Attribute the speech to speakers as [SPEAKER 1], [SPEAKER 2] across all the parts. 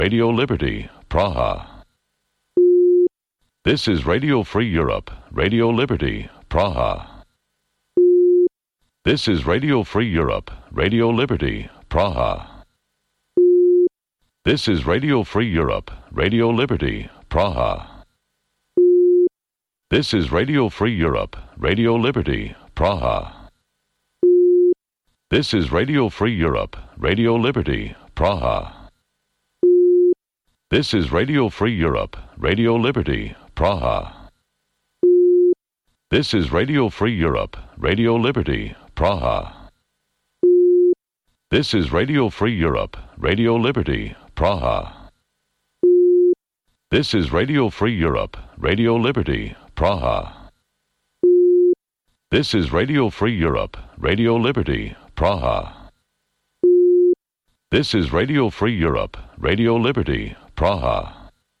[SPEAKER 1] Radio Liberty, Praha. This is Radio Free Europe, Radio Liberty, Praha. This is Radio Free Europe, Radio Liberty, Praha. This is Radio Free Europe, Radio Liberty, Praha. This is Radio Free Europe, Radio Liberty, Praha. This is Radio Free Europe, Radio Liberty, Praha. This is Radio Free Europe, Radio Liberty, Praha. This is Radio Free Europe, Radio Liberty, Praha. This is Radio Free Europe, Radio Liberty, Praha. This is Radio Free Europe, Radio Liberty, Praha. This is Radio Free Europe, Radio Liberty, Praha. This is Radio Free Europe, Radio Liberty, Praha.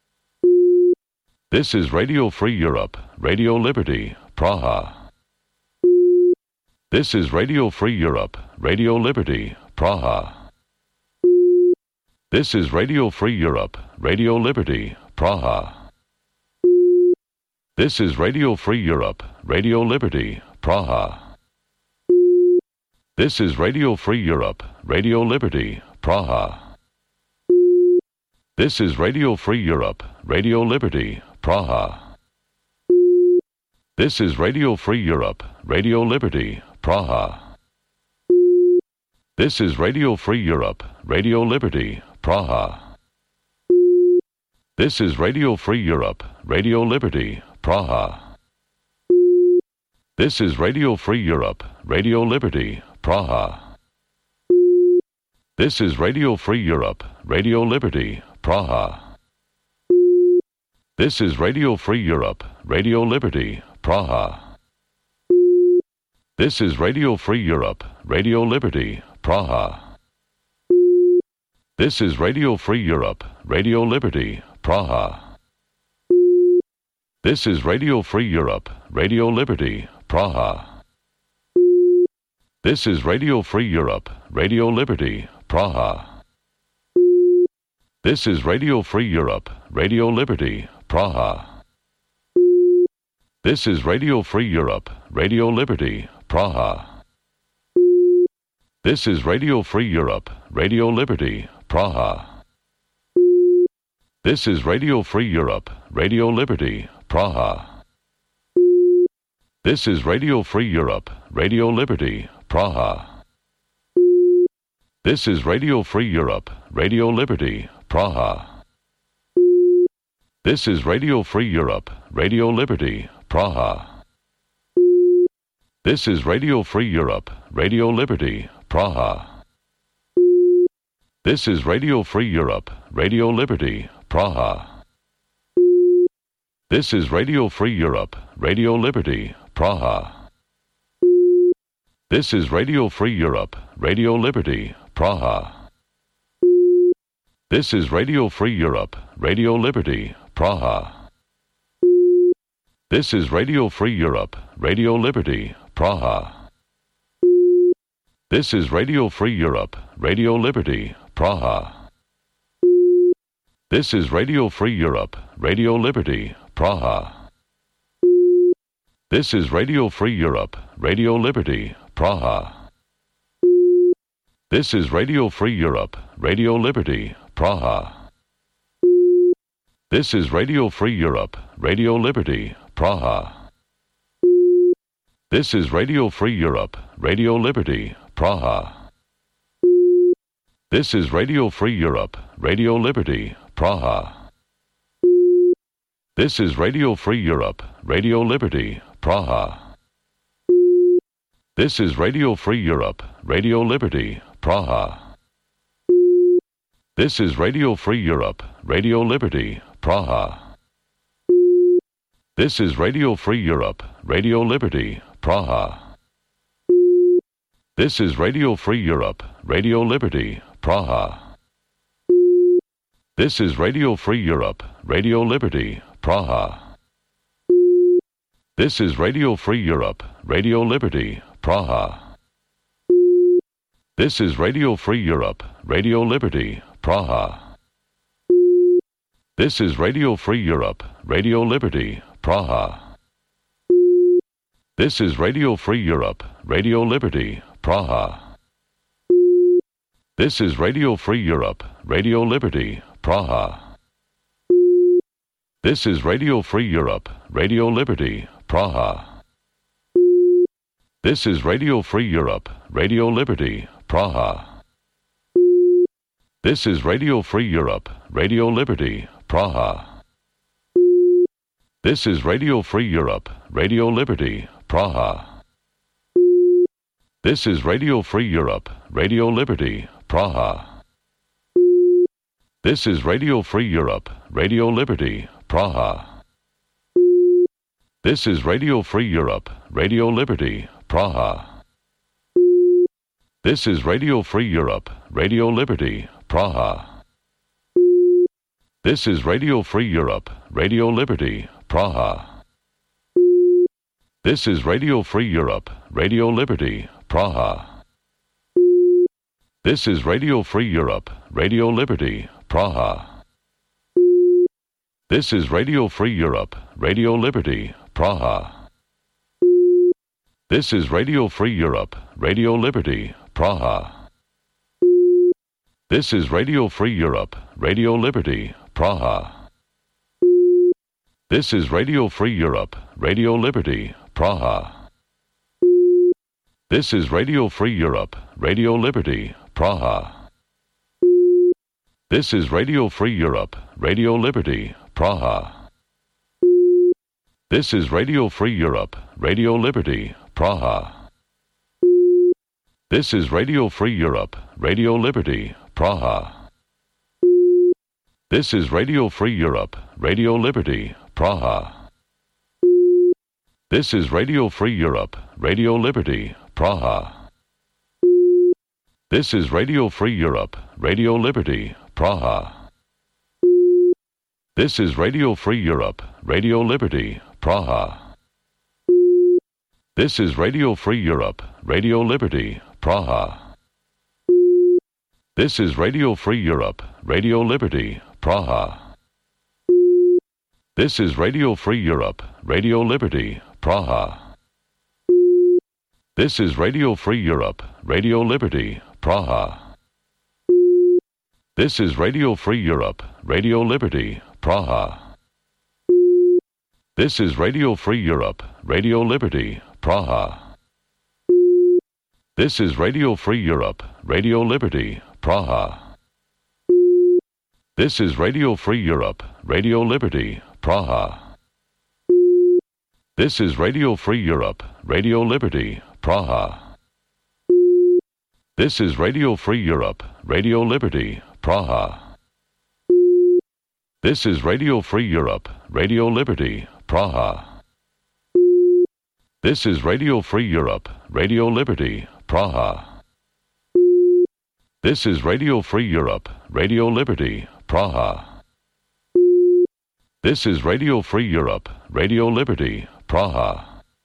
[SPEAKER 1] This is Radio Free Europe, Radio Liberty, Praha. This is Radio Free Europe, Radio Liberty, Praha. This is Radio Free Europe, Radio Liberty, Praha. This is Radio Free Europe, Radio Liberty, Praha. This is Radio Free Europe, Radio Liberty, Praha. This is Radio Free Europe, Radio Liberty, Praha. This is Radio Free Europe, Radio Liberty, Praha. This is Radio Free Europe, Radio Liberty, Praha. This is Radio Free Europe, Radio Liberty, Praha. This is Radio Free Europe, Radio Liberty, Praha. This is Radio Free Europe, Radio Liberty, Praha. This is Radio Free Europe, Radio Liberty, Praha. This is Radio Free Europe, Radio Liberty, Praha. This is Radio Free Europe, Radio Liberty, Praha. This is Radio Free Europe, Radio Liberty, Praha. This is Radio Free Europe, Radio Liberty, Praha. This is Radio Free Europe, Radio Liberty, Praha. This is Radio Free Europe, Radio Liberty, Praha. This is Radio Free Europe, Radio Liberty, Praha. This is Radio Free Europe, Radio Liberty, Praha. This is Radio Free Europe, Radio Liberty, Praha. This is Radio Free Europe, Radio Liberty, Praha. This is Radio Free Europe, Radio Liberty, Praha. This is Radio Free Europe, Radio Liberty, Praha. This is Radio Free Europe, Radio Liberty, Praha. This is Radio Free Europe, Radio Liberty, Praha. This is Radio Free Europe, Radio Liberty, Praha. This is Radio Free Europe, Radio Liberty, Praha. This is Radio Free Europe, Radio Liberty, Praha. This is Radio Free Europe, Radio Liberty, Praha. This is Radio Free Europe, Radio Liberty, Praha. This is Radio Free Europe, Radio Liberty, Praha. This is Radio Free Europe, Radio Liberty, Praha. This is Radio Free Europe, Radio Liberty, Praha. This is Radio Free Europe, Radio Liberty, Praha. This is Radio Free Europe, Radio Liberty, Praha. This is Radio Free Europe, Radio Liberty, Praha. This is Radio Free Europe, Radio Liberty, Praha. This is Radio Free Europe, Radio Liberty, Praha. This is Radio Free Europe, Radio Liberty, Praha. This is Radio Free Europe, Radio Liberty, Praha. This is Radio Free Europe, Radio Liberty, Praha. This is Radio Free Europe, Radio Liberty, Praha. This is Radio Free Europe, Radio Liberty, Praha. This is Radio Free Europe, Radio Liberty, Praha. This is Radio Free Europe, Radio Liberty, Praha. This is Radio Free Europe, Radio Liberty, Praha. This is Radio Free Europe, Radio Liberty, Praha. This is Radio Free Europe, Radio Liberty, Praha. This is Radio Free Europe, Radio Liberty, Praha. This is Radio Free Europe, Radio Liberty, Praha. This is Radio Free Europe, Radio Liberty, Praha. This is Radio Free Europe, Radio Liberty, Praha. This is Radio Free Europe, Radio Liberty, Praha. This is Radio Free Europe, Radio Liberty, Praha. This is Radio Free Europe, Radio Liberty, Praha. This is Radio Free Europe, Radio Liberty, Praha. This is Radio Free Europe, Radio Liberty, Praha. This is Radio Free Europe, Radio Liberty, Praha. This is Radio Free Europe, Radio Liberty, Praha. This is Radio Free Europe, Radio Liberty, Praha. This is Radio Free Europe, Radio Liberty, Praha. This is Radio Free Europe, Radio Liberty, Praha. This is Radio Free Europe, Radio Liberty, Praha. This is Radio Free Europe, Radio Liberty, Praha. This is Radio Free Europe, Radio Liberty, Praha. This is Radio Free Europe, Radio Liberty, Praha. This is Radio Free Europe, Radio Liberty, Praha. This is Radio Free Europe, Radio Liberty, Praha. This is Radio Free Europe, Radio Liberty, Praha. This is Radio Free Europe, Radio Liberty, Praha. This is Radio Free Europe, Radio Liberty, Praha. This is Radio Free Europe, Radio Liberty, Praha. This is Radio Free Europe, Radio Liberty, Praha. This is Radio Free Europe, Radio Liberty, Praha. This is Radio Free Europe, Radio Liberty, Praha. This is Radio Free Europe, Radio Liberty, Praha. This is Radio Free Europe, Radio Liberty, Praha. This is Radio Free Europe, Radio Liberty, Praha. This is Radio Free Europe, Radio Liberty, Praha. This is Radio Free Europe, Radio Liberty, Praha. This is Radio Free Europe, Radio Liberty, Praha. This is Radio Free Europe, Radio Liberty, Praha. This is Radio Free Europe, Radio Liberty, Praha.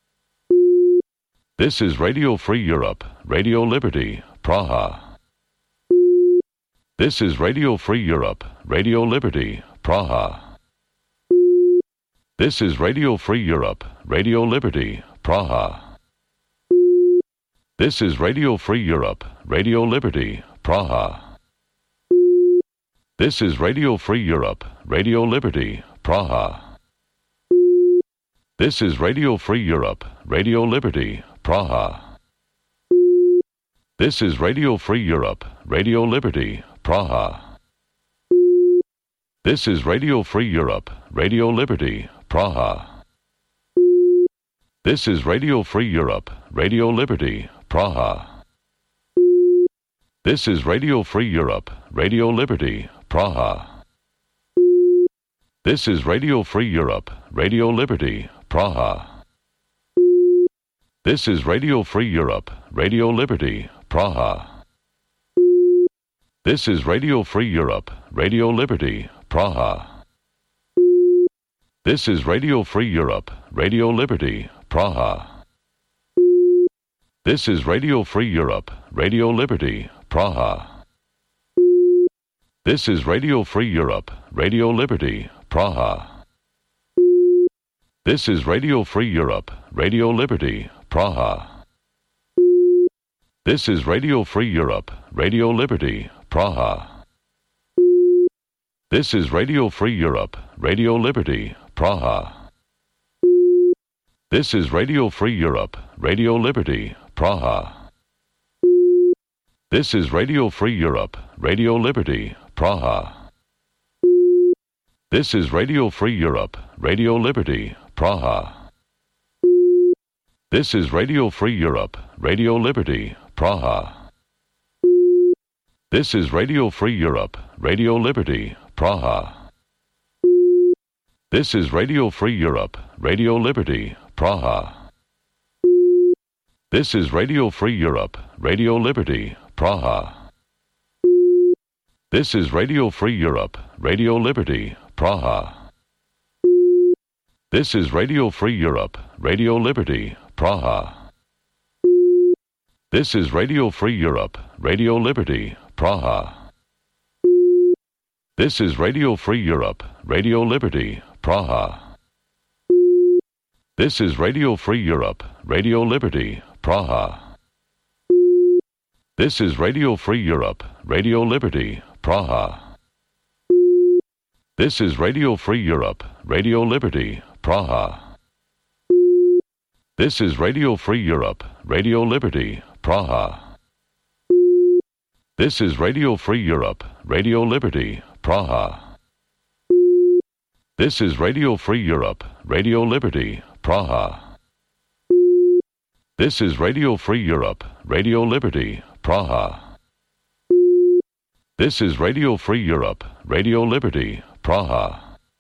[SPEAKER 1] This is Radio Free Europe, Radio Liberty, Praha. This is Radio Free Europe, Radio Liberty, Praha. This is Radio Free Europe, Radio Liberty, Praha. This is Radio Free Europe, Radio Liberty, Praha. This is Radio Free Europe, Radio Liberty, Praha. This is Radio Free Europe, Radio Liberty, Praha. This is Radio Free Europe, Radio Liberty, Praha. This is Radio Free Europe, Radio Liberty, Praha. This is Radio Free Europe, Radio Liberty, Praha. This is Radio Free Europe, Radio Liberty, Praha. This is Radio Free Europe, Radio Liberty, Praha. This is Radio Free Europe, Radio Liberty, Praha. This is Radio Free Europe, Radio Liberty, Praha. This is Radio Free Europe, Radio Liberty, Praha. This is Radio Free Europe, Radio Liberty, Praha. This is Radio Free Europe, Radio Liberty, Praha. This is Radio Free Europe, Radio Liberty, Praha. This is Radio Free Europe, Radio Liberty, Praha. This is Radio Free Europe, Radio Liberty, Praha. This is Radio Free Europe, Radio Liberty, Praha. This is Radio Free Europe, Radio Liberty, Praha. This is Radio Free Europe, Radio Liberty, Praha. This is Radio Free Europe, Radio Liberty, Praha. This is Radio Free Europe, Radio Liberty, Praha. This is Radio Free Europe, Radio Liberty, Praha. This is Radio Free Europe, Radio Liberty, Praha. This is Radio Free Europe, Radio Liberty, Praha. This is Radio Free Europe, Radio Liberty, Praha. This is Radio Free Europe, Radio Liberty, Praha. This is Radio Free Europe, Radio Liberty, Praha. This is Radio Free Europe, Radio Liberty, Praha. This is Radio Free Europe, Radio Liberty, Praha. This is Radio Free Europe, Radio Liberty, Praha. This is Radio Free Europe, Radio Liberty, Praha. This is Radio Free Europe, Radio Liberty, Praha. This is Radio Free Europe, Radio Liberty, Praha. This is Radio Free Europe, Radio Liberty, Praha. This is Radio Free Europe, Radio Liberty, Praha.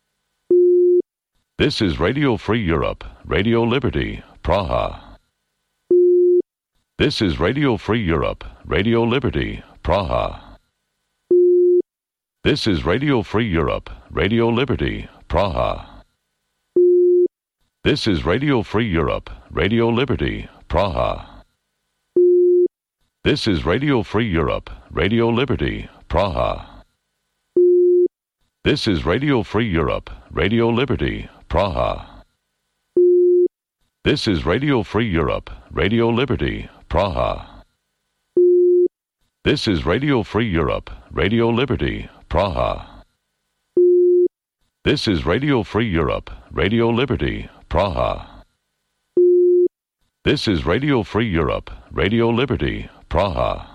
[SPEAKER 1] This is Radio Free Europe, Radio Liberty, Praha. This is Radio Free Europe, Radio Liberty, Praha. This is Radio Free Europe, Radio Liberty, Praha. This is Radio Free Europe, Radio Liberty, Praha. This is Radio Free Europe, Radio Liberty, Praha. This is Radio Free Europe, Radio Liberty, Praha. This is Radio Free Europe, Radio Liberty, Praha. This is Radio Free Europe, Radio Liberty, Praha. This is Radio Free Europe, Radio Liberty, Praha. This is Radio Free Europe, Radio Liberty, Praha.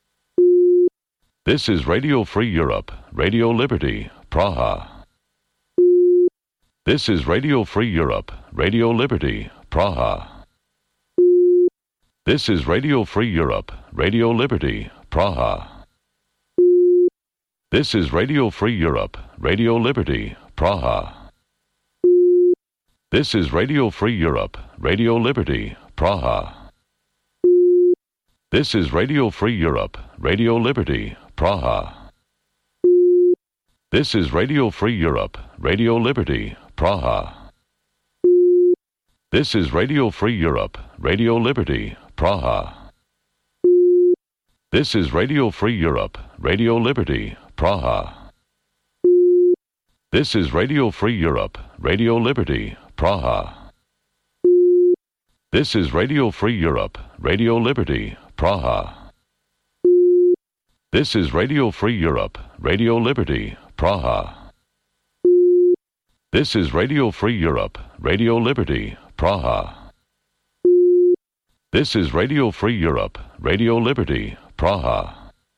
[SPEAKER 1] This is Radio Free Europe, Radio Liberty, Praha. This is Radio Free Europe, Radio Liberty, Praha. This is Radio Free Europe, Radio Liberty, Praha. This is Radio Free Europe, Radio Liberty, Praha. This is Radio Free Europe, Radio Liberty, Praha. This is Radio Free Europe, Radio Liberty, Praha. This is Radio Free Europe, Radio Liberty, Praha. This is Radio Free Europe, Radio Liberty, Praha. This is Radio Free Europe, Radio Liberty, Praha. This is Radio Free Europe, Radio Liberty, Praha. This is Radio Free Europe, Radio Liberty, Praha. This is Radio Free Europe, Radio Liberty, Praha. This is Radio Free Europe, Radio Liberty, Praha. This is Radio Free Europe, Radio Liberty, Praha.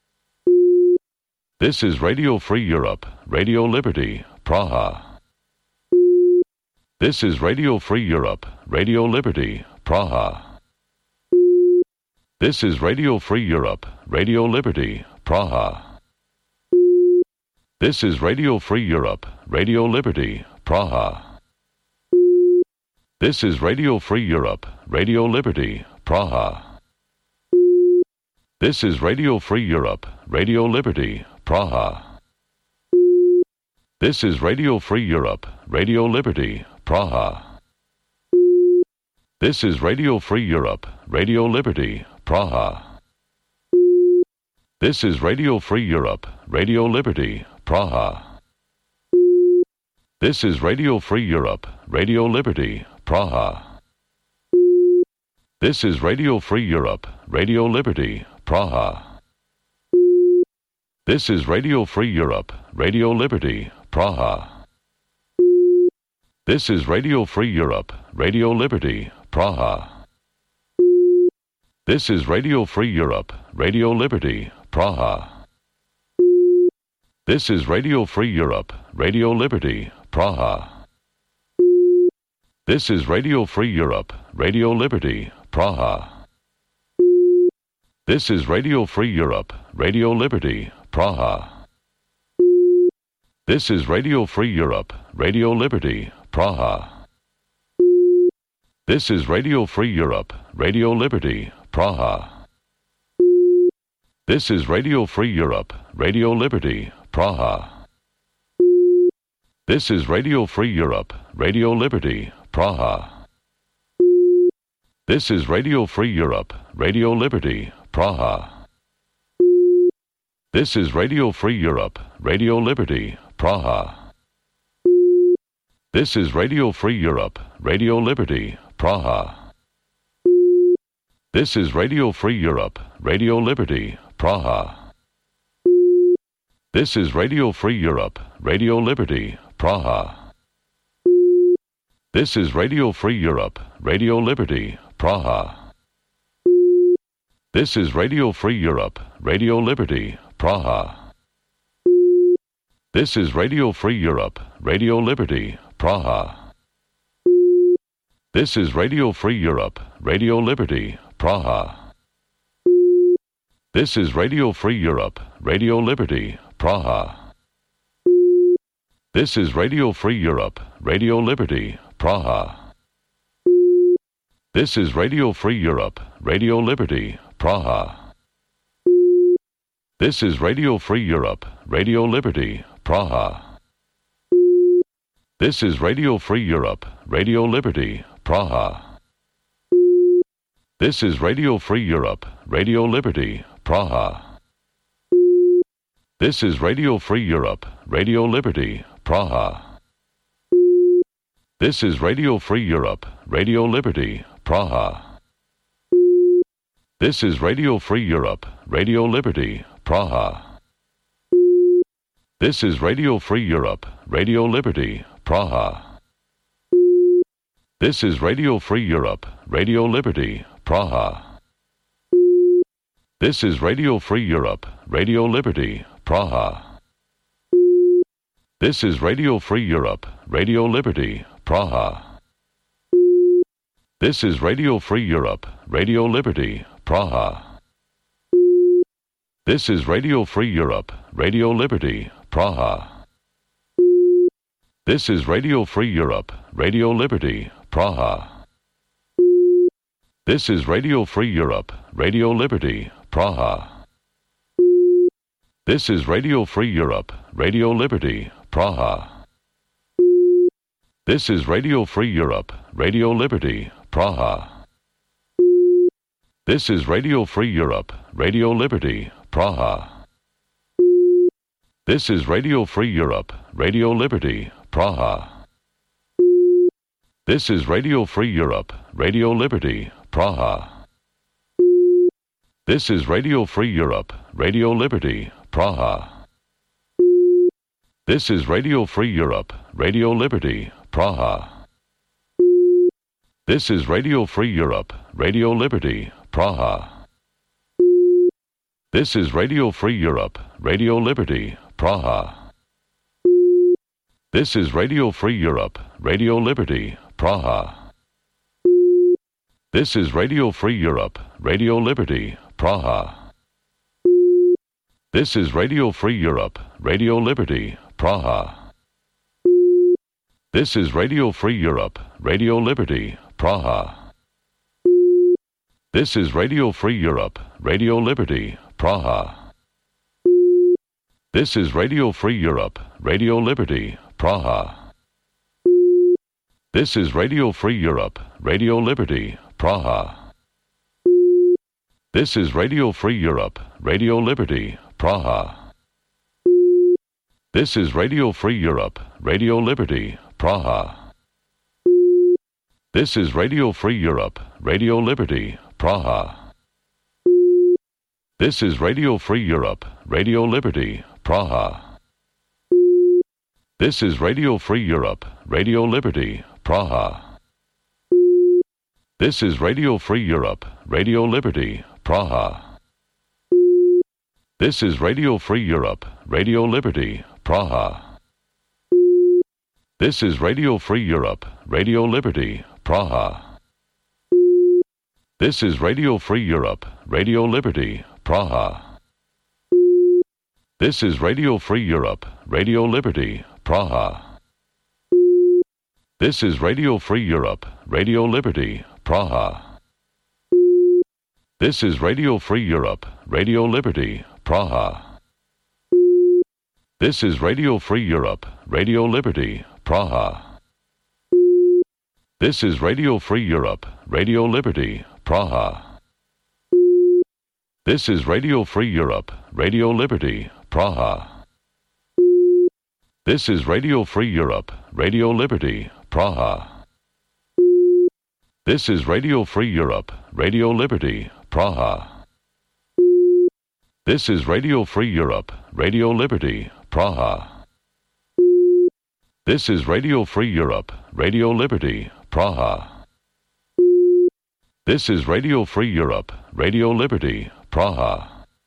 [SPEAKER 1] This is Radio Free Europe, Radio Liberty, Praha. This is Radio Free Europe, Radio Liberty, Praha. This is Radio Free Europe, Radio Liberty, Praha. This is Radio Free Europe, Radio Liberty, Praha. This is Radio Free Europe, Radio Liberty, Praha. This is Radio Free Europe, Radio Liberty, Praha. This is Radio Free Europe, Radio Liberty, Praha. This is Radio Free Europe, Radio Liberty, Praha. This is Radio Free Europe, Radio Liberty, Praha. This is Radio Free Europe, Radio Liberty, Praha. This is Radio Free Europe, Radio Liberty, Praha. This is Radio Free Europe, Radio Liberty, Praha. This is Radio Free Europe, Radio Liberty, Praha. This is Radio Free Europe, Radio Liberty, Praha. This is Radio Free Europe, Radio Liberty, Praha. This is Radio Free Europe, Radio Liberty, Praha. This is Radio Free Europe, Radio Liberty, Praha. This is Radio Free Europe, Radio Liberty, Praha. This is Radio Free Europe, Radio Liberty, Praha. This is Radio Free Europe, Radio Liberty, Praha. This is Radio Free Europe, Radio Liberty, Praha. This is Radio Free Europe, Radio Liberty, Praha. This is Radio Free Europe, Radio Liberty, Praha. This is Radio Free Europe, Radio Liberty, Praha. This is Radio Free Europe, Radio Liberty, Praha. This is Radio Free Europe, Radio Liberty, Praha. This is Radio Free Europe, Radio Liberty, Praha. This is Radio Free Europe, Radio Liberty, Praha. This is Radio Free Europe, Radio Liberty, Praha. This is Radio Free Europe, Radio Liberty, Praha. This is Radio Free Europe, Radio Liberty, Praha. This is Radio Free Europe, Radio Liberty, Praha. This is Radio Free Europe, Radio Liberty, Praha. This is Radio Free Europe, Radio Liberty, Praha. This is Radio Free Europe, Radio Liberty, Praha. This is Radio Free Europe, Radio Liberty, Praha. This is Radio Free Europe, Radio Liberty, Praha. This is Radio Free Europe, Radio Liberty, Praha. This is Radio Free Europe, Radio Liberty, Praha. This is Radio Free Europe, Radio Liberty, Praha. This is Radio Free Europe, Radio Liberty, Praha. This is Radio Free Europe, Radio Liberty, Praha. This is Radio Free Europe, Radio Liberty, Praha. This is Radio Free Europe, Radio Liberty, Praha. This is Radio Free Europe, Radio Liberty, Praha. This is Radio Free Europe, Radio Liberty, Praha. This is Radio Free Europe, Radio Liberty, Praha. This is Radio Free Europe, Radio Liberty, Praha. This is Radio Free Europe, Radio Liberty, Praha. This is Radio Free Europe, Radio Liberty, Praha. This is Radio Free Europe, Radio Liberty, Praha. This is Radio Free Europe, Radio Liberty, Praha. This is Radio Free Europe, Radio Liberty, Praha. This is Radio Free Europe, Radio Liberty, Praha. This is Radio Free Europe, Radio Liberty, Praha. This is Radio Free Europe, Radio Liberty, Praha. This is Radio Free Europe, Radio Liberty, Praha. This is Radio Free Europe, Radio Liberty, Praha. This is Radio Free Europe, Radio Liberty, Praha. This is Radio Free Europe, Radio Liberty, Praha. This is Radio Free Europe, Radio Liberty, Praha. This is Radio Free Europe, Radio Liberty, Praha. This is Radio Free Europe, Radio Liberty, Praha. This is Radio Free Europe, Radio Liberty, Praha. This is Radio Free Europe, Radio Liberty, Praha. This is Radio Free Europe, Radio Liberty, Praha. This is Radio Free Europe, Radio Liberty, Praha. This is Radio Free Europe, Radio Liberty, Praha. This is Radio Free Europe, Radio Liberty, Praha. This is Radio Free Europe, Radio Liberty, Praha. This is Radio Free Europe, Radio Liberty, Praha. This is Radio Free Europe, Radio Liberty, Praha. This is Radio Free Europe, Radio Liberty, Praha. This is Radio Free Europe, Radio Liberty, Praha. This is Radio Free Europe, Radio Liberty, Praha. This is Radio Free Europe, Radio Liberty, Praha. This is Radio Free Europe, Radio Liberty, Praha. This is Radio Free Europe, Radio Liberty, Praha. This is Radio Free Europe, Radio Liberty, Praha. This is Radio Free Europe, Radio Liberty, Praha. This is Radio Free Europe, Radio Liberty, Praha. This is Radio Free Europe, Radio Liberty, Praha. This is Radio Free Europe, Radio Liberty, Praha.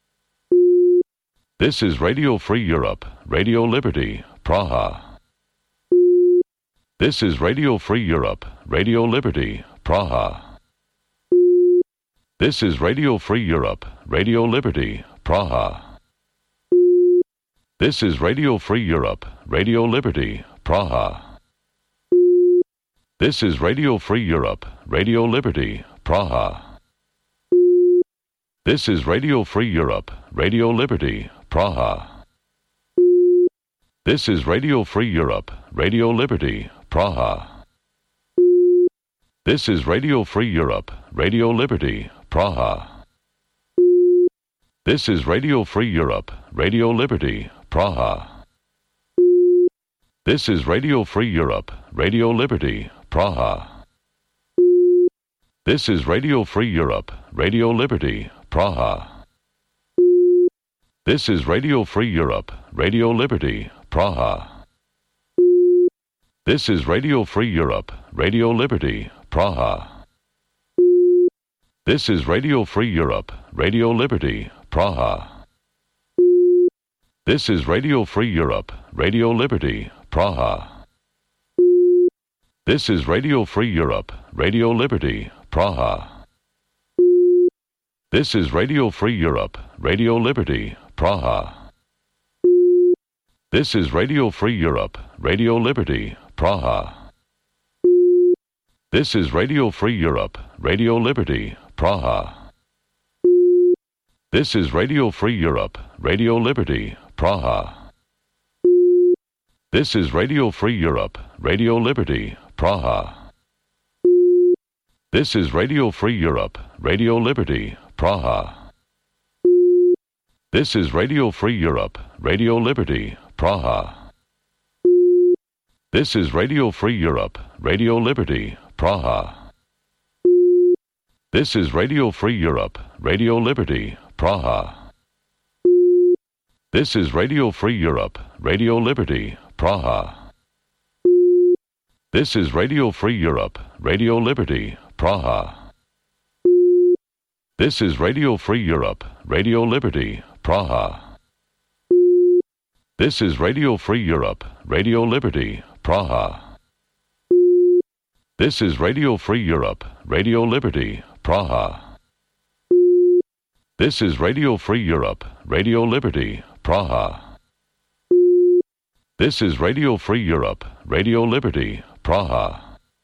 [SPEAKER 1] This is Radio Free Europe, Radio Liberty, Praha. This is Radio Free Europe, Radio Liberty, Praha. This is Radio Free Europe, Radio Liberty, Praha. This is Radio Free Europe, Radio Liberty, Praha. This is Radio Free Europe, Radio Liberty, Praha. This is Radio Free Europe, Radio Liberty, Praha. This is Radio Free Europe, Radio Liberty, Praha. This is Radio Free Europe, Radio Liberty, Praha. This is Radio Free Europe, Radio Liberty, Praha. This is Radio Free Europe, Radio Liberty, Praha. This is Radio Free Europe, Radio Liberty, Praha. This is Radio Free Europe, Radio Liberty, Praha. This is Radio Free Europe, Radio Liberty, Praha. This is Radio Free Europe, Radio Liberty, Praha. This is Radio Free Europe, Radio Liberty, Praha. This is Radio Free Europe, Radio Liberty, Praha. This is Radio Free Europe, Radio Liberty, Praha. This is Radio Free Europe, Radio Liberty, Praha. This is Radio Free Europe, Radio Liberty, Praha. This is Radio Free Europe, Radio Liberty, Praha. This is Radio Free Europe, Radio Liberty, Praha. This is Radio Free Europe, Radio Liberty, Praha. This is Radio Free Europe, Radio Liberty, Praha. This is Radio Free Europe, Radio Liberty, Praha. This is Radio Free Europe, Radio Liberty, Praha. This is Radio Free Europe, Radio Liberty, Praha. This is Radio Free Europe, Radio Liberty, Praha. This is Radio Free Europe, Radio Liberty, Praha. This is Radio Free Europe, Radio Liberty, Praha. This is Radio Free Europe, Radio Liberty, Praha. This is Radio Free Europe, Radio Liberty, Praha. This is Radio Free Europe, Radio Liberty, Praha.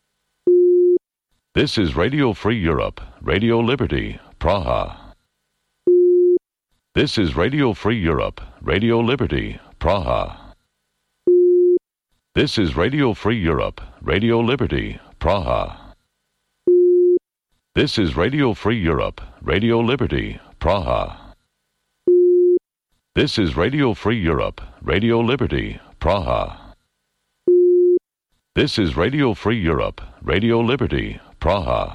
[SPEAKER 1] This is Radio Free Europe, Radio Liberty, Praha. This is Radio Free Europe, Radio Liberty, Praha. This is Radio Free Europe, Radio Liberty, Praha. This is Radio Free Europe, Radio Liberty, Praha. This is Radio Free Europe, Radio Liberty, Praha. This is Radio Free Europe, Radio Liberty, Praha.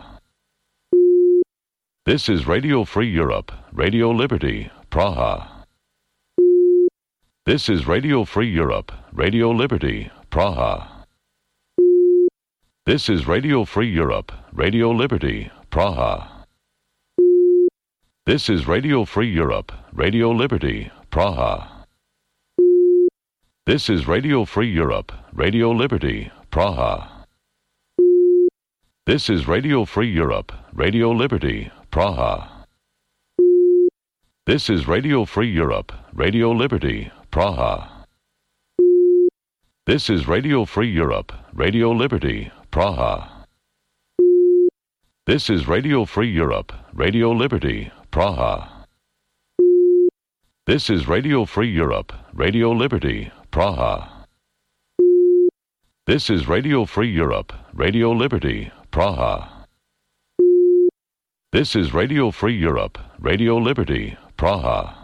[SPEAKER 1] This is Radio Free Europe, Radio Liberty, Praha. This is Radio Free Europe, Radio Liberty, Praha. This is Radio Free Europe, Radio Liberty, Praha. This is Radio Free Europe, Radio Liberty, Praha. This is Radio Free Europe, Radio Liberty, Praha. This is Radio Free Europe, Radio Liberty, Praha. This is Radio Free Europe, Radio Liberty, Praha. This is Radio Free Europe, Radio Liberty, Praha. This is Radio Free Europe, Radio Liberty, Praha. This is Radio Free Europe, Radio Liberty, Praha. This is Radio Free Europe, Radio Liberty, Praha. This is Radio Free Europe, Radio Liberty, Praha.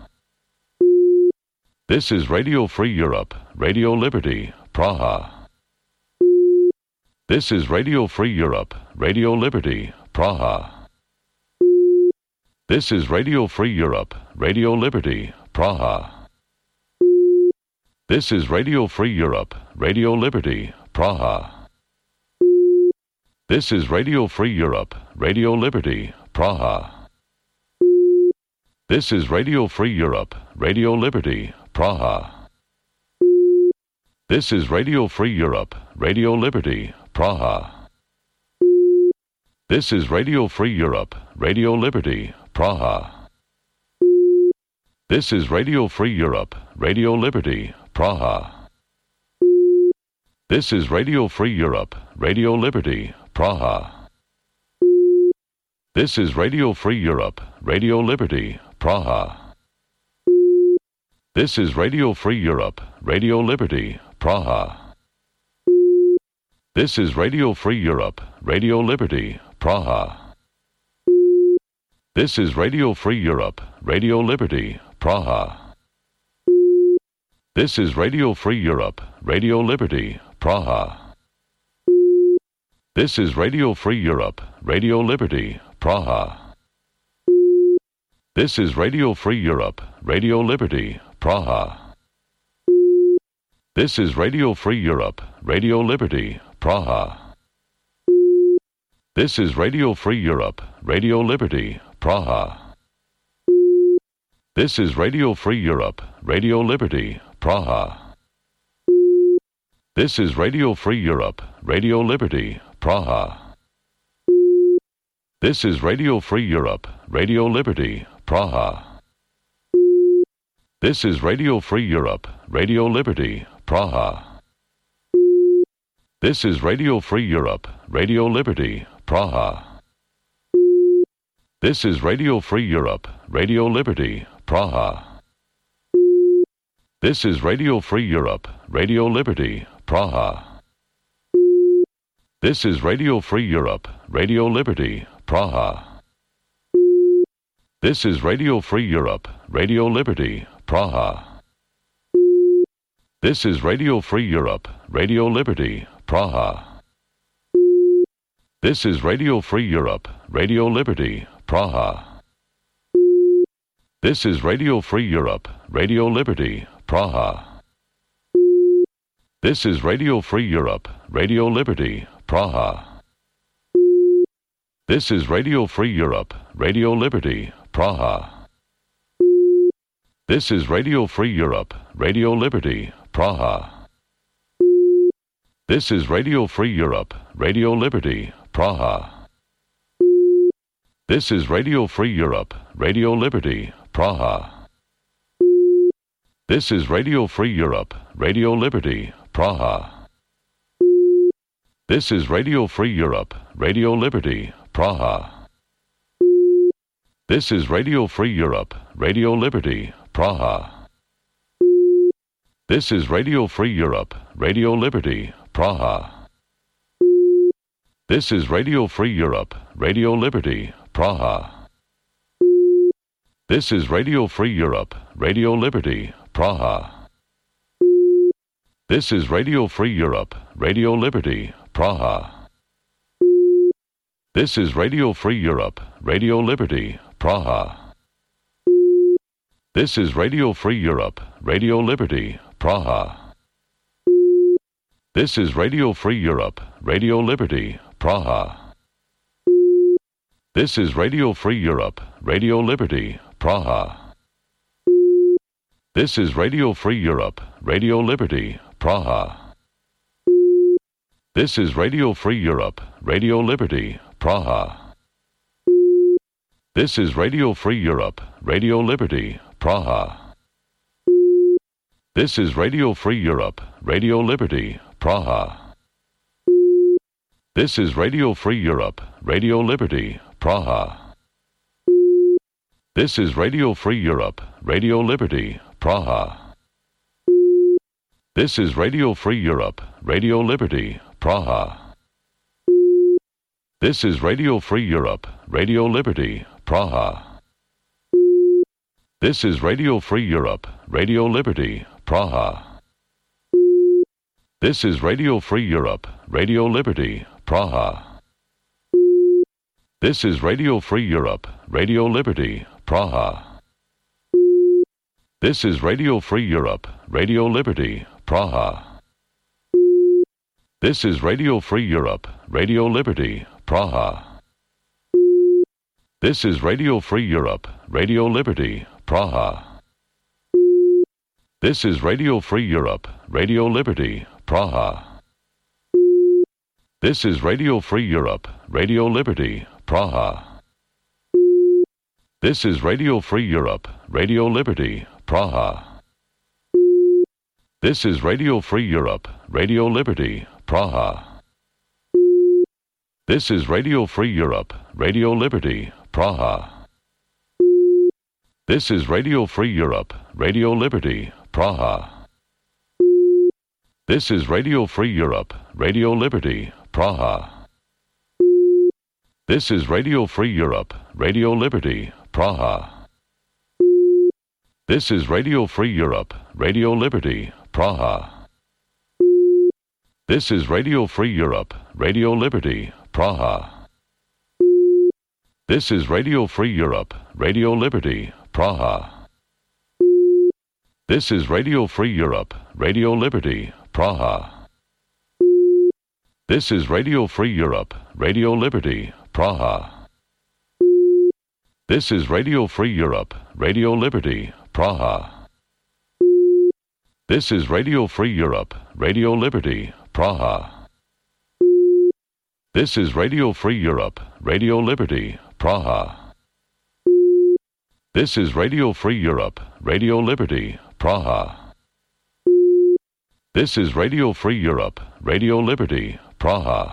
[SPEAKER 1] This is Radio Free Europe, Radio Liberty, Praha. This is Radio Free Europe, Radio Liberty, Praha. This is Radio Free Europe, Radio Liberty, Praha. This is Radio Free Europe, Radio Liberty, Praha. This is Radio Free Europe, Radio Liberty, Praha. This is Radio Free Europe, Radio Liberty, Praha. This is Radio Free Europe, Radio Liberty, Praha. This is Radio Free Europe, Radio Liberty, Praha. This is Radio Free Europe, Radio Liberty, Praha. This is Radio Free Europe, Radio Liberty, Praha. This is Radio Free Europe, Radio Liberty, Praha. This is Radio Free Europe, Radio Liberty, Praha. This is Radio Free Europe, Radio Liberty, Praha. This is Radio Free Europe, Radio Liberty, Praha. This is Radio Free Europe, Radio Liberty, Praha. This is Radio Free Europe, Radio Liberty, Praha. This is Radio Free Europe, Radio Liberty, Praha. This is Radio Free Europe, Radio Liberty, Praha. This is Radio Free Europe, Radio Liberty, Praha. This is Radio Free Europe, Radio Liberty, Praha. This is Radio Free Europe, Radio Liberty, Praha. This is Radio Free Europe, Radio Liberty, Praha. This is Radio Free Europe, Radio Liberty, Praha. This is Radio Free Europe, Radio Liberty, Praha. This is Radio Free Europe, Radio Liberty, Praha. This is Radio Free Europe, Radio Liberty, Praha. This is Radio Free Europe, Radio Liberty, Praha. This is Radio Free Europe, Radio Liberty, Praha. This is Radio Free Europe, Radio Liberty, Praha. This is Radio Free Europe, Radio Liberty, Praha. This is Radio Free Europe, Radio Liberty, Praha. This is Radio Free Europe, Radio Liberty, Praha. This is Radio Free Europe, Radio Liberty, Praha. This is Radio Free Europe, Radio Liberty, Praha. This is Radio Free Europe, Radio Liberty, Praha. This is Radio Free Europe, Radio Liberty, Praha. This is Radio Free Europe, Radio Liberty, Praha. This is Radio Free Europe, Radio Liberty, Praha. This is Radio Free Europe, Radio Liberty, Praha. This is Radio Free Europe, Radio Liberty, Praha. This is Radio Free Europe, Radio Liberty, Praha. This is Radio Free Europe, Radio Liberty, Praha. This is Radio Free Europe, Radio Liberty, Praha. This is Radio Free Europe, Radio Liberty, Praha. This is Radio Free Europe, Radio Liberty, Praha. This is Radio Free Europe, Radio Liberty, Praha. This is Radio Free Europe, Radio Liberty, Praha. This is Radio Free Europe, Radio Liberty, Praha. This is Radio Free Europe, Radio Liberty, Praha. This is Radio Free Europe, Radio Liberty, Praha. This is Radio Free Europe, Radio Liberty, Praha. This is Radio Free Europe, Radio Liberty, Praha. This is Radio Free Europe, Radio Liberty, Praha. This is Radio Free Europe, Radio Liberty, Praha. This is Radio Free Europe, Radio Liberty, Praha. This is Radio Free Europe, Radio Liberty, Praha. This is Radio Free Europe, Radio Liberty, Praha. This is Radio Free Europe, Radio Liberty, Praha. This is Radio Free Europe, Radio Liberty, Praha. This is Radio Free Europe, Radio Liberty, Praha. This is Radio Free Europe, Radio Liberty, Praha. This is Radio Free Europe, Radio Liberty, Praha. This is Radio Free Europe, Radio Liberty, Praha. This is Radio Free Europe, Radio Liberty, Praha. This is Radio Free Europe, Radio Liberty, Praha. This is Radio Free Europe, Radio Liberty, Praha. This is Radio Free Europe, Radio Liberty, Praha. This is Radio Free Europe, Radio Liberty, Praha. This is Radio Free Europe, Radio Liberty, Praha. This is Radio Free Europe, Radio Liberty, Praha. This is Radio Free Europe, Radio Liberty, Praha. This is Radio Free Europe, Radio Liberty, Praha. This is Radio Free Europe, Radio Liberty, Praha. This is Radio Free Europe, Radio Liberty, Praha. This is Radio Free Europe, Radio Liberty, Praha. This is Radio Free Europe, Radio Liberty, Praha. This is Radio Free Europe, Radio Liberty, Praha. This is Radio Free Europe, Radio Liberty, Praha. This is Radio Free Europe, Radio Liberty, Praha.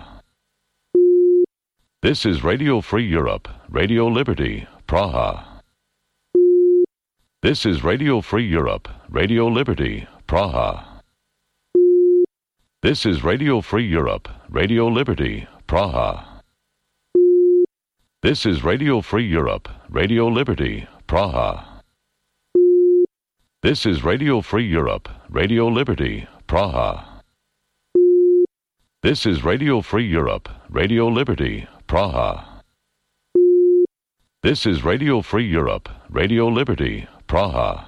[SPEAKER 1] This is Radio Free Europe, Radio Liberty, Praha. This is Radio Free Europe, Radio Liberty, Praha. This is Radio Free Europe, Radio Liberty, Praha. This is Radio Free Europe, Radio Liberty, Praha. This is Radio Free Europe, Radio Liberty, Praha. This is Radio Free Europe, Radio Liberty, Praha. This is Radio Free Europe, Radio Liberty, Praha.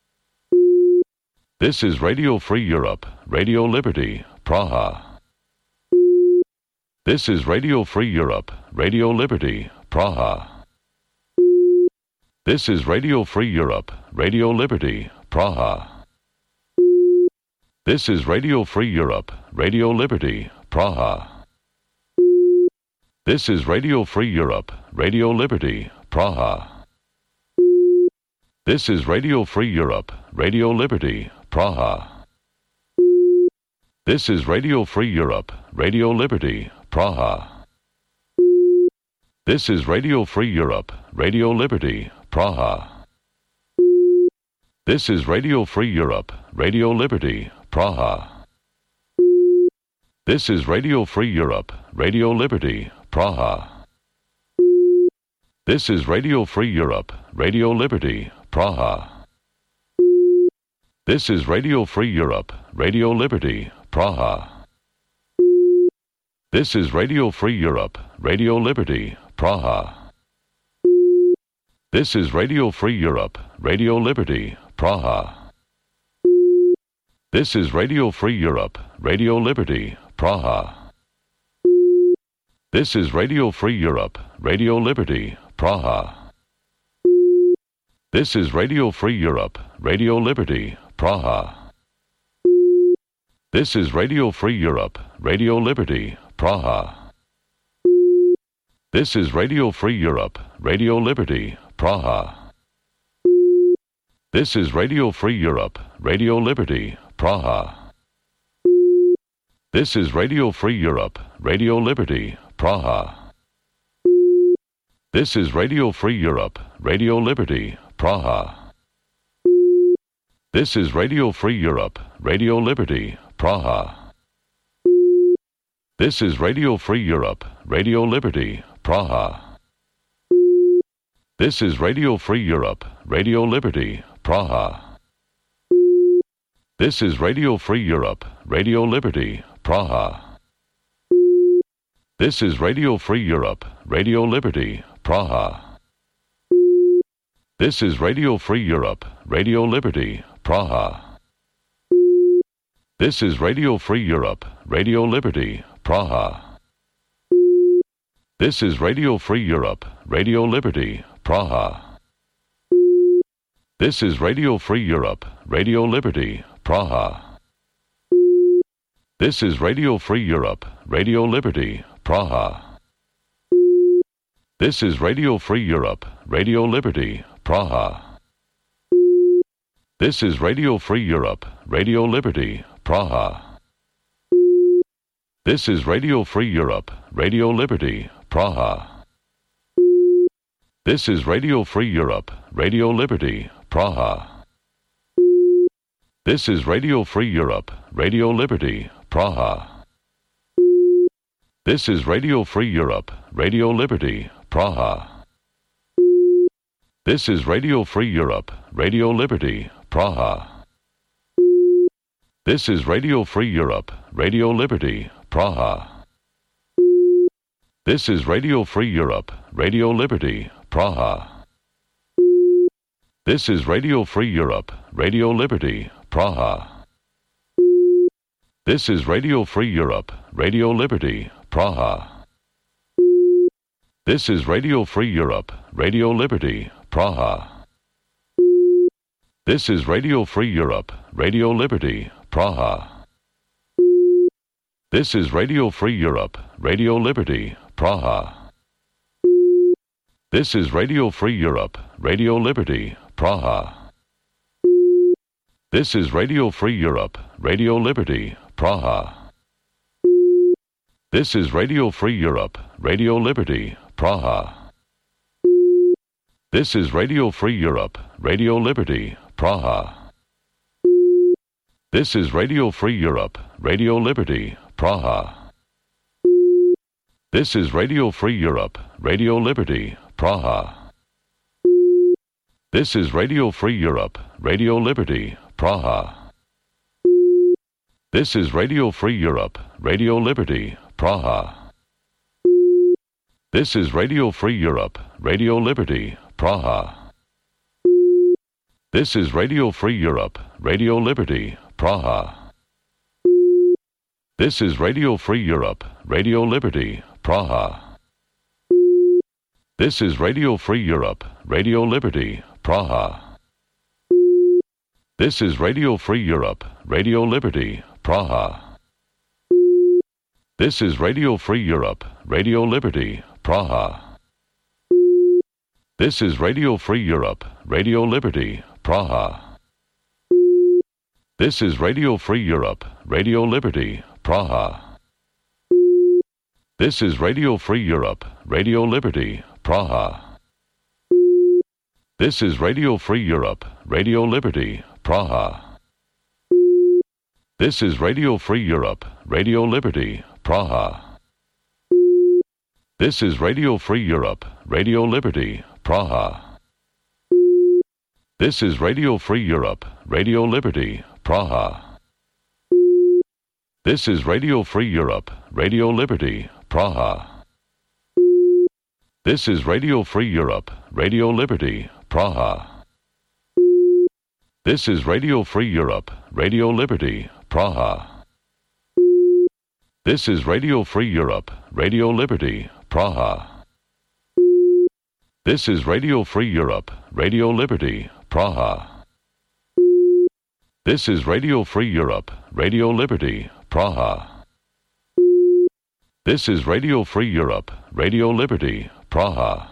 [SPEAKER 1] This is Radio Free Europe, Radio Liberty, Praha. This is Radio Free Europe, Radio Liberty, Praha. This is Radio Free Europe, Radio Liberty, Praha. This is Radio Free Europe, Radio Liberty, Praha. This is Radio Free Europe, Radio Liberty, Praha. This is Radio Free Europe, Radio Liberty, Praha. This is Radio Free Europe, Radio Liberty, Praha. This is Radio Free Europe, Radio Liberty, Praha. This is Radio Free Europe, Radio Liberty, Praha. This is Radio Free Europe, Radio Liberty, Praha. This is Radio Free Europe, Radio Liberty, Praha. This is Radio Free Europe, Radio Liberty, Praha. This is Radio Free Europe, Radio Liberty, Praha. This is Radio Free Europe, Radio Liberty, Praha. This is Radio Free Europe, Radio Liberty, Praha. This is Radio Free Europe, Radio Liberty, Praha. This is Radio Free Europe, Radio Liberty, Praha. This is Radio Free Europe, Radio Liberty, Praha. This is Radio Free Europe, Radio Liberty, Praha. This is Radio Free Europe, Radio Liberty, Praha. This is Radio Free Europe, Radio Liberty, Praha. This is Radio Free Europe, Radio Liberty, Praha. This is Radio Free Europe, Radio Liberty, Praha. This is Radio Free Europe, Radio Liberty, Praha. This is Radio Free Europe, Radio Liberty, Praha. This is Radio Free Europe, Radio Liberty, Praha. This is Radio Free Europe, Radio Liberty, Praha. This is Radio Free Europe, Radio Liberty, Praha. This is Radio Free Europe, Radio Liberty, Praha. This is Radio Free Europe, Radio Liberty, Praha. This is Radio Free Europe, Radio Liberty, Praha. This is Radio Free Europe, Radio Liberty, Praha. This is Radio Free Europe, Radio Liberty, Praha. This is Radio Free Europe, Radio Liberty, Praha. This is Radio Free Europe, Radio Liberty, Praha. This is Radio Free Europe, Radio Liberty, Praha. This is Radio Free Europe, Radio Liberty, Praha. This is Radio Free Europe, Radio Liberty, Praha. This is Radio Free Europe, Radio Liberty, Praha. This is Radio Free Europe, Radio Liberty, Praha. This is Radio Free Europe, Radio Liberty, Praha. This is Radio Free Europe, Radio Liberty, Praha. This is Radio Free Europe, Radio Liberty, Praha. This is Radio Free Europe, Radio Liberty, Praha. This is Radio Free Europe, Radio Liberty, Praha. This is Radio Free Europe, Radio Liberty, Praha. This is Radio Free Europe, Radio Liberty, Praha. This is Radio Free Europe, Radio Liberty, Praha. This is Radio Free Europe, Radio Liberty, Praha. This is Radio Free Europe, Radio Liberty, Praha. This is Radio Free Europe, Radio Liberty, Praha. This is Radio Free Europe, Radio Liberty, Praha. This is Radio Free Europe, Radio Liberty, Praha. This is Radio Free Europe, Radio Liberty, Praha. This is Radio Free Europe, Radio Liberty, Praha. This is Radio Free Europe, Radio Liberty, Praha. This is Radio Free Europe, Radio Liberty, Praha. This is Radio Free Europe, Radio Liberty, Praha. This is Radio Free Europe, Radio Liberty, Praha. This is Radio Free Europe, Radio Liberty, Praha. This is Radio Free Europe, Radio Liberty, Praha. This is Radio Free Europe, Radio Liberty, Praha. This is Radio Free Europe, Radio Liberty, Praha. This is Radio Free Europe, Radio Liberty, Praha. This is Radio Free Europe, Radio Liberty, Praha. This is Radio Free Europe, Radio Liberty, Praha. This is Radio Free Europe, Radio Liberty, Praha. This is Radio Free Europe, Radio Liberty, Praha. This is Radio Free Europe, Radio Liberty, Praha. This is Radio Free Europe, Radio Liberty, Praha. This is Radio Free Europe, Radio Liberty, Praha. This is Radio Free Europe, Radio Liberty, Praha. This is Radio Free Europe, Radio Liberty, Praha. This is Radio Free Europe, Radio Liberty, Praha.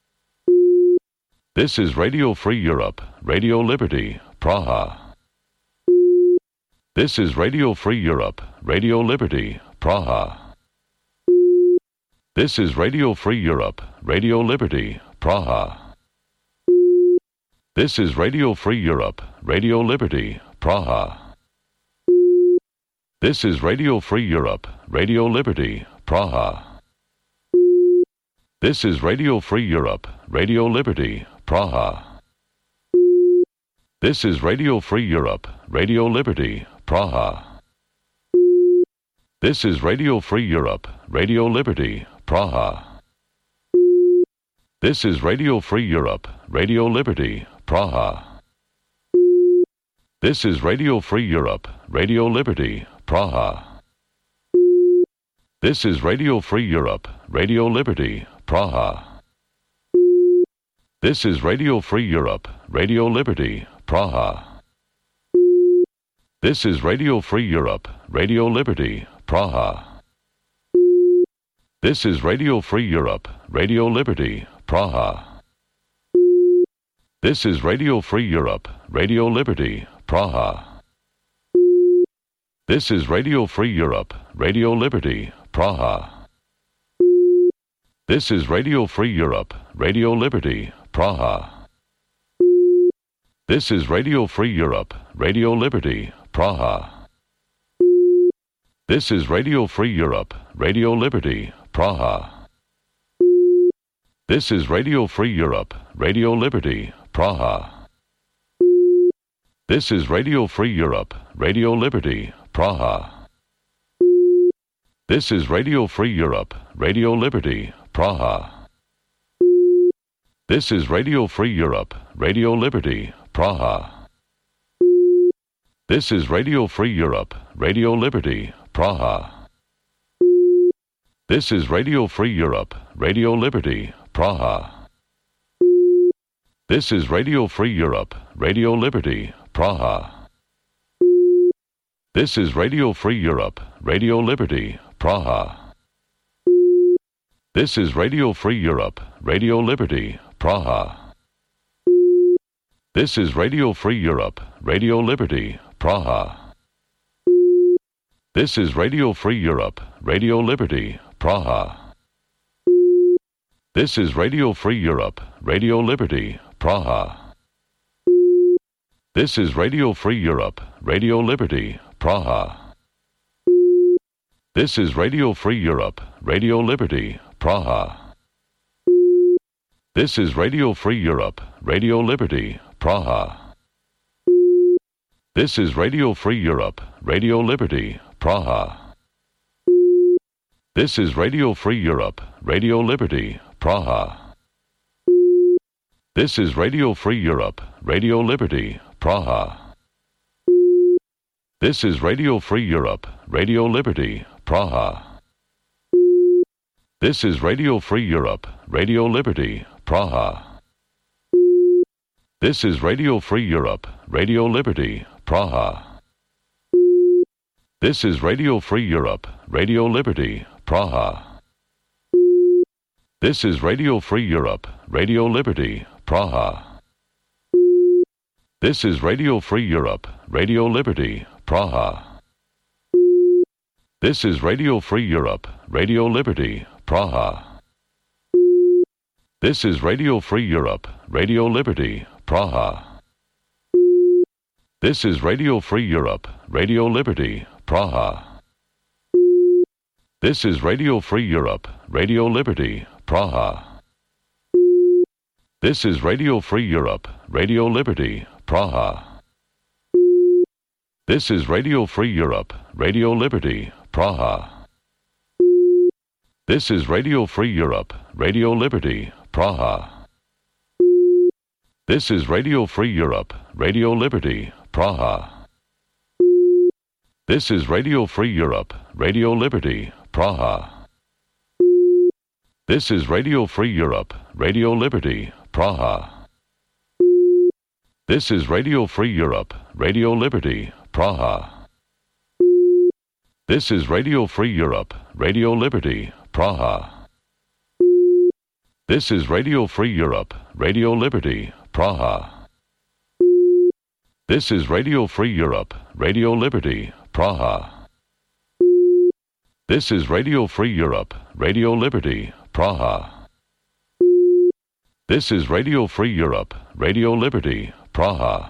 [SPEAKER 1] This is Radio Free Europe, Radio Liberty, Praha. This is Radio Free Europe, Radio Liberty, Praha. This is Radio Free Europe, Radio Liberty, Praha. This is Radio Free Europe, Radio Liberty, Praha. This is Radio Free Europe, Radio Liberty, Praha. This is Radio Free Europe, Radio Liberty, Praha. This is Radio Free Europe, Radio Liberty, Praha. This is Radio Free Europe, Radio Liberty, Praha. This is Radio Free Europe, Radio Liberty, Praha. This is Radio Free Europe, Radio Liberty, Praha. This is Radio Free Europe, Radio Liberty, Praha. This is Radio Free Europe, Radio Liberty, Praha. This is Radio Free Europe, Radio Liberty, Praha. This is Radio Free Europe, Radio Liberty, Praha. This is Radio Free Europe, Radio Liberty, Praha. This is Radio Free Europe, Radio Liberty, Praha. This is Radio Free Europe, Radio Liberty, Praha. This is Radio Free Europe, Radio Liberty, Praha. This is Radio Free Europe, Radio Liberty, Praha. This is Radio Free Europe, Radio Liberty, Praha. This is Radio Free Europe, Radio Liberty, Praha. This is Radio Free Europe, Radio Liberty, Praha. This is Radio Free Europe, Radio Liberty, Praha. This is Radio Free Europe, Radio Liberty, Praha. This is Radio Free Europe, Radio Liberty, Praha. This is Radio Free Europe, Radio Liberty, Praha. This is Radio Free Europe, Radio Liberty, Praha. This is Radio Free Europe, Radio Liberty, Praha. This is Radio Free Europe, Radio Liberty, Praha. This is Radio Free Europe, Radio Liberty, Praha. This is Radio Free Europe, Radio Liberty, Praha. This is Radio Free Europe, Radio Liberty, Praha. This is Radio Free Europe, Radio Liberty, Praha. This is Radio Free Europe, Radio Liberty, Praha. This is Radio Free Europe, Radio Liberty, Praha. This is Radio Free Europe, Radio Liberty, Praha. This is Radio Free Europe, Radio Liberty, Praha. This is Radio Free Europe, Radio Liberty, Praha. This is Radio Free Europe, Radio Liberty, Praha. This is Radio Free Europe, Radio Liberty, Praha. This is Radio Free Europe, Radio Liberty, Praha. This is Radio Free Europe, Radio Liberty, Praha. This is Radio Free Europe, Radio Liberty, Praha. This is Radio Free Europe, Radio Liberty, Praha. This is Radio Free Europe, Radio Liberty, Praha. This is Radio Free Europe, Radio Liberty, Praha. This is Radio Free Europe, Radio Liberty, Praha. This is Radio Free Europe, Radio Liberty, Praha. This is Radio Free Europe, Radio Liberty, Praha. This is Radio Free Europe, Radio Liberty, Praha. This is Radio Free Europe, Radio Liberty, Praha. This is Radio Free Europe, Radio Liberty, Praha. This is Radio Free Europe, Radio Liberty, Praha. This is Radio Free Europe, Radio Liberty, Praha. This is Radio Free Europe, Radio Liberty, Praha. This is Radio Free Europe, Radio Liberty, Praha. This is Radio Free Europe, Radio Liberty, Praha. This is Radio Free Europe, Radio Liberty, Praha. This is Radio Free Europe, Radio Liberty, Praha.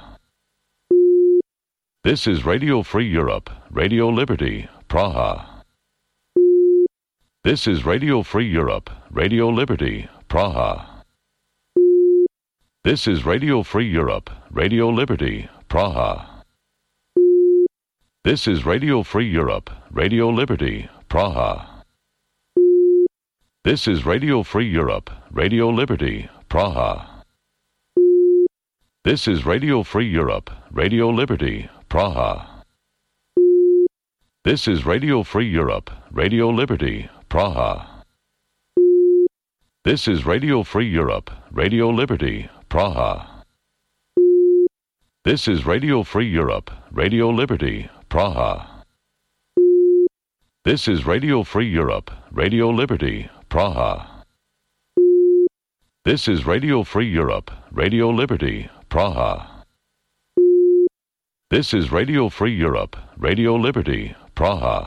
[SPEAKER 1] This is Radio Free Europe, Radio Liberty, Praha. This is Radio Free Europe, Radio Liberty, Praha. This is Radio Free Europe, Radio Liberty, Praha. This is Radio Free Europe, Radio Liberty, Praha. This is Radio Free Europe, Radio Liberty, Praha. This is Radio Free Europe, Radio Liberty, Praha. This is Radio Free Europe, Radio Liberty, Praha. This is Radio Free Europe, Radio Liberty, Praha. This is Radio Free Europe, Radio Liberty, Praha. This is Radio Free Europe, Radio Liberty, Praha. This is Radio Free Europe, Radio Liberty, Praha. This is Radio Free Europe, Radio Liberty, Praha.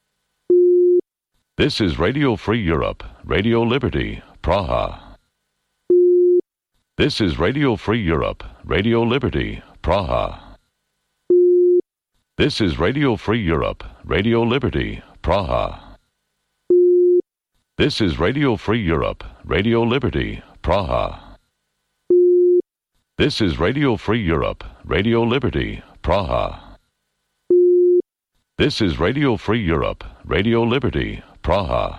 [SPEAKER 1] This is Radio Free Europe, Radio Liberty, Praha. This is Radio Free Europe, Radio Liberty, Praha. This is Radio Free Europe, Radio Liberty, Praha. This is Radio Free Europe, Radio Liberty, Praha. This is Radio Free Europe, Radio Liberty, Praha. This is Radio Free Europe, Radio Liberty, Praha.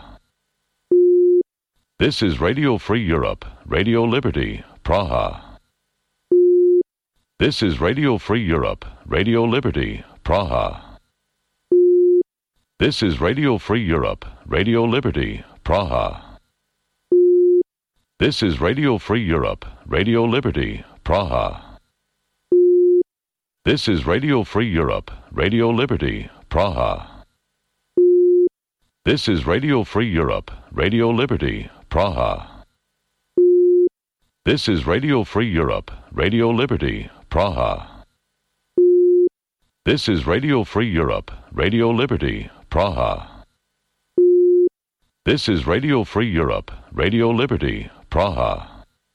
[SPEAKER 1] This is Radio Free Europe, Radio Liberty, Praha. This is Radio Free Europe, Radio Liberty, Praha. This is Radio Free Europe, Radio Liberty, Praha. This is Radio Free Europe, Radio Liberty, Praha. This is Radio Free Europe, Radio Liberty, Praha. This is Radio Free Europe, Radio Liberty, Praha. This is Radio Free Europe, Radio Liberty, Praha. This is Radio Free Europe, Radio Liberty, Praha. This is Radio Free Europe, Radio Liberty, Praha.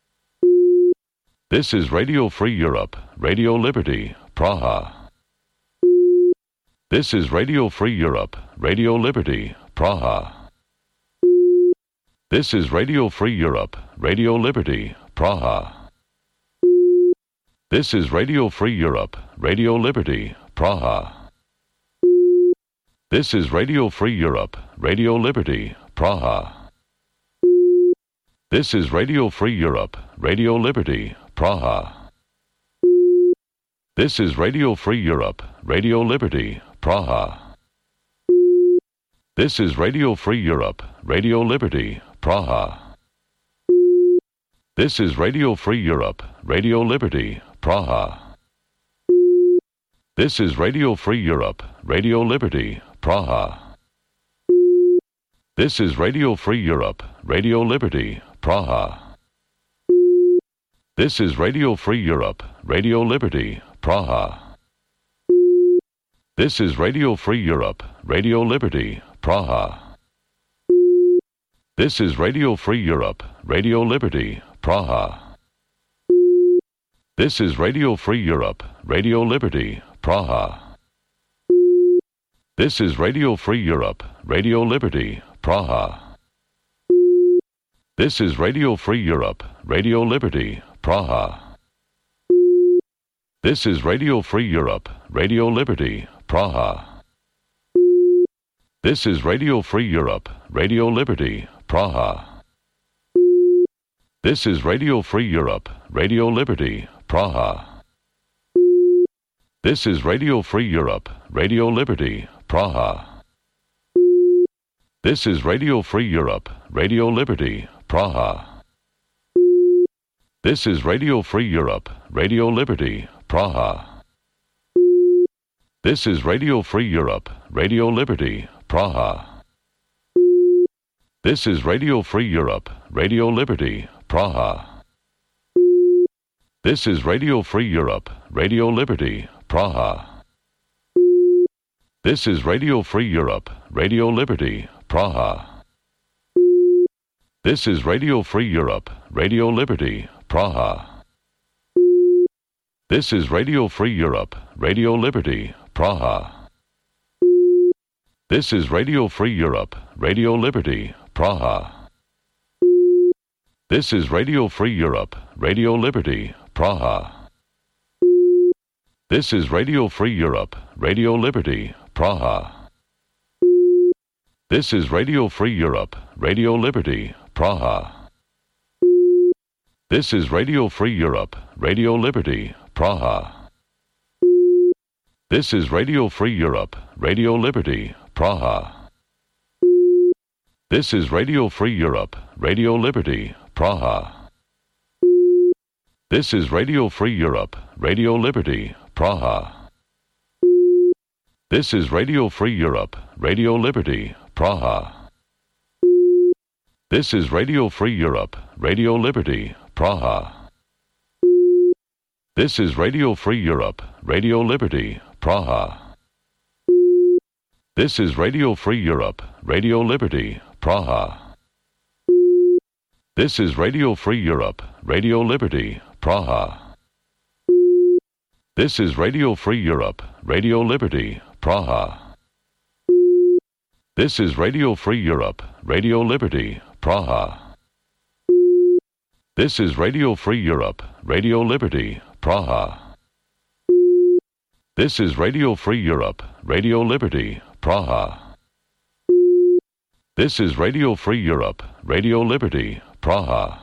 [SPEAKER 1] This is Radio Free Europe, Radio Liberty, Praha. This is Radio Free Europe, Radio Liberty, Praha. This is Radio Free Europe, Radio Liberty, Praha. This is Radio Free Europe, Radio Liberty, Praha. This is Radio Free Europe, Radio Liberty, Praha. This is Radio Free Europe, Radio Liberty, Praha. This is Radio Free Europe, Radio Liberty, Praha. This is Radio Free Europe, Radio Liberty, Praha. This is Radio Free Europe, Radio Liberty, Praha. This is Radio Free Europe, Radio Liberty, Praha. This is Radio Free Europe, Radio Liberty, Praha. This is Radio Free Europe, Radio Liberty, Praha. This is Radio Free Europe, Radio Liberty, Praha. This is Radio Free Europe, Radio Liberty, Praha. This is Radio Free Europe, Radio Liberty, Praha. This is Radio Free Europe, Radio Liberty, Praha. This is Radio Free Europe, Radio Liberty, Praha. This is Radio Free Europe, Radio Liberty, Praha. This is Radio Free Europe, Radio Liberty, Praha. This is Radio Free Europe, Radio Liberty, Praha. This is Radio Free Europe, Radio Liberty, Praha. This is Radio Free Europe, Radio Liberty, Praha. This is Radio Free Europe, Radio Liberty, Praha. This is Radio Free Europe, Radio Liberty, Praha. This is Radio Free Europe, Radio Liberty, Praha. This is Radio Free Europe, Radio Liberty, Praha. This is Radio Free Europe, Radio Liberty, Praha. This is Radio Free Europe, Radio Liberty, Praha. This is Radio Free Europe, Radio Liberty, Praha. This is Radio Free Europe, Radio Liberty, Praha. This is Radio Free Europe, Radio Liberty, Praha. This is Radio Free Europe, Radio Liberty, Praha. This is Radio Free Europe, Radio Liberty, Praha. This is Radio Free Europe, Radio Liberty, Praha. This is Radio Free Europe, Radio Liberty, Praha. This is Radio Free Europe, Radio Liberty, Praha. This is Radio Free Europe, Radio Liberty, Praha. This is Radio Free Europe, Radio Liberty, Praha. This is Radio Free Europe, Radio Liberty, Praha. This is Radio Free Europe, Radio Liberty, Praha. This is Radio Free Europe, Radio Liberty, Praha. This is Radio Free Europe, Radio Liberty, Praha. This is Radio Free Europe, Radio Liberty, Praha. This is Radio Free Europe, Radio Liberty, Praha. This is Radio Free Europe, Radio Liberty, Praha. This is Radio Free Europe, Radio Liberty, Praha. This is Radio Free Europe, Radio Liberty, Praha.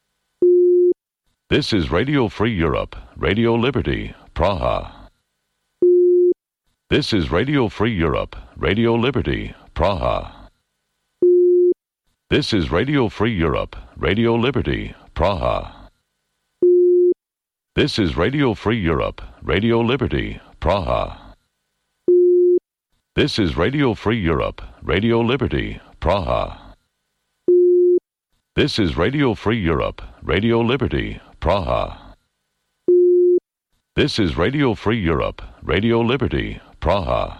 [SPEAKER 1] This is Radio Free Europe, Radio Liberty, Praha. This is Radio Free Europe, Radio Liberty, Praha. This is Radio Free Europe, Radio Liberty, Praha. This is Radio Free Europe, Radio Liberty, Praha. This is Radio Free Europe, Radio Liberty, Praha. This is Radio Free Europe, Radio Liberty, Praha. This is Radio Free Europe, Radio Liberty, Praha.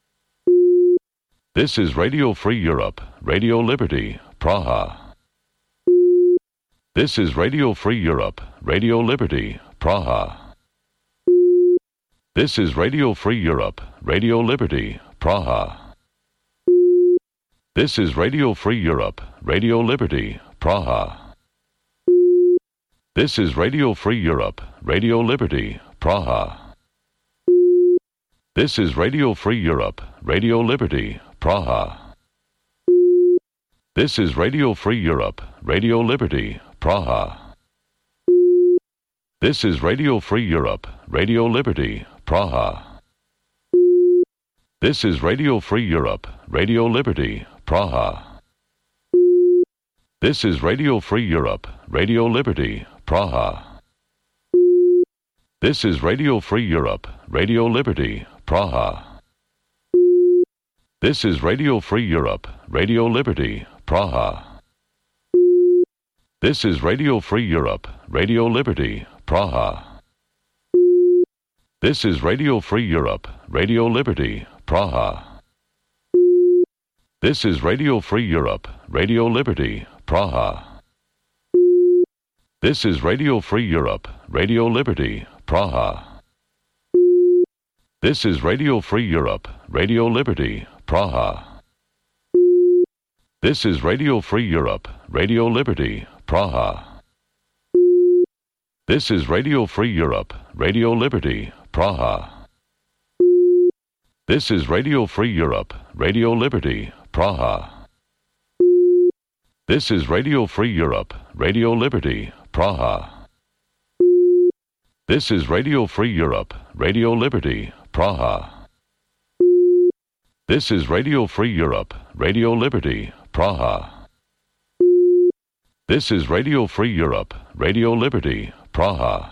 [SPEAKER 1] This is Radio Free Europe, Radio Liberty, Praha. This is Radio Free Europe, Radio Liberty, Praha. This is Radio Free Europe, Radio Liberty, Praha. This is Radio Free Europe, Radio Liberty, Praha. This is Radio Free Europe, Radio Liberty, Praha. This is Radio Free Europe, Radio Liberty, Praha. This is Radio Free Europe, Radio Liberty, Praha. This is Radio Free Europe, Radio Liberty, Praha. This is Radio Free Europe, Radio Liberty, Praha. This is Radio Free Europe, Radio Liberty, Praha. This is Radio Free Europe, Radio Liberty, Praha. This is Radio Free Europe, Radio Liberty, Praha. This is Radio Free Europe, Radio Liberty, Praha. This is Radio Free Europe, Radio Liberty, Praha. This is Radio Free Europe, Radio Liberty, Praha. This is Radio Free Europe, Radio Liberty, Praha. This is Radio Free Europe, Radio Liberty, Praha. This is Radio Free Europe, Radio Liberty, Praha. This is Radio Free Europe, Radio Liberty, Praha. This is Radio Free Europe, Radio Liberty, Praha. This is Radio Free Europe, Radio Liberty, Praha. This is Radio Free Europe, Radio Liberty, Praha. This is Radio Free Europe, Radio Liberty, Praha. This is Radio Free Europe, Radio Liberty, Praha.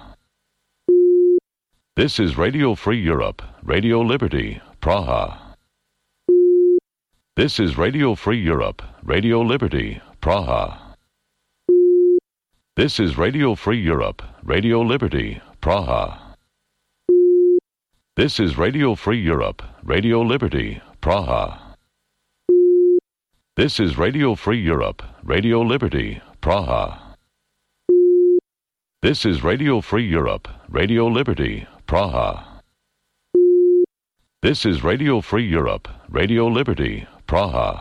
[SPEAKER 1] This is Radio Free Europe, Radio Liberty, Praha. This is Radio Free Europe, Radio Liberty, Praha. This is Radio Free Europe, Radio Liberty, Praha. This is Radio Free Europe, Radio Liberty, Praha. This is Radio Free Europe, Radio Liberty, Praha. This is Radio Free Europe, Radio Liberty, Praha. This is Radio Free Europe, Radio Liberty, Praha.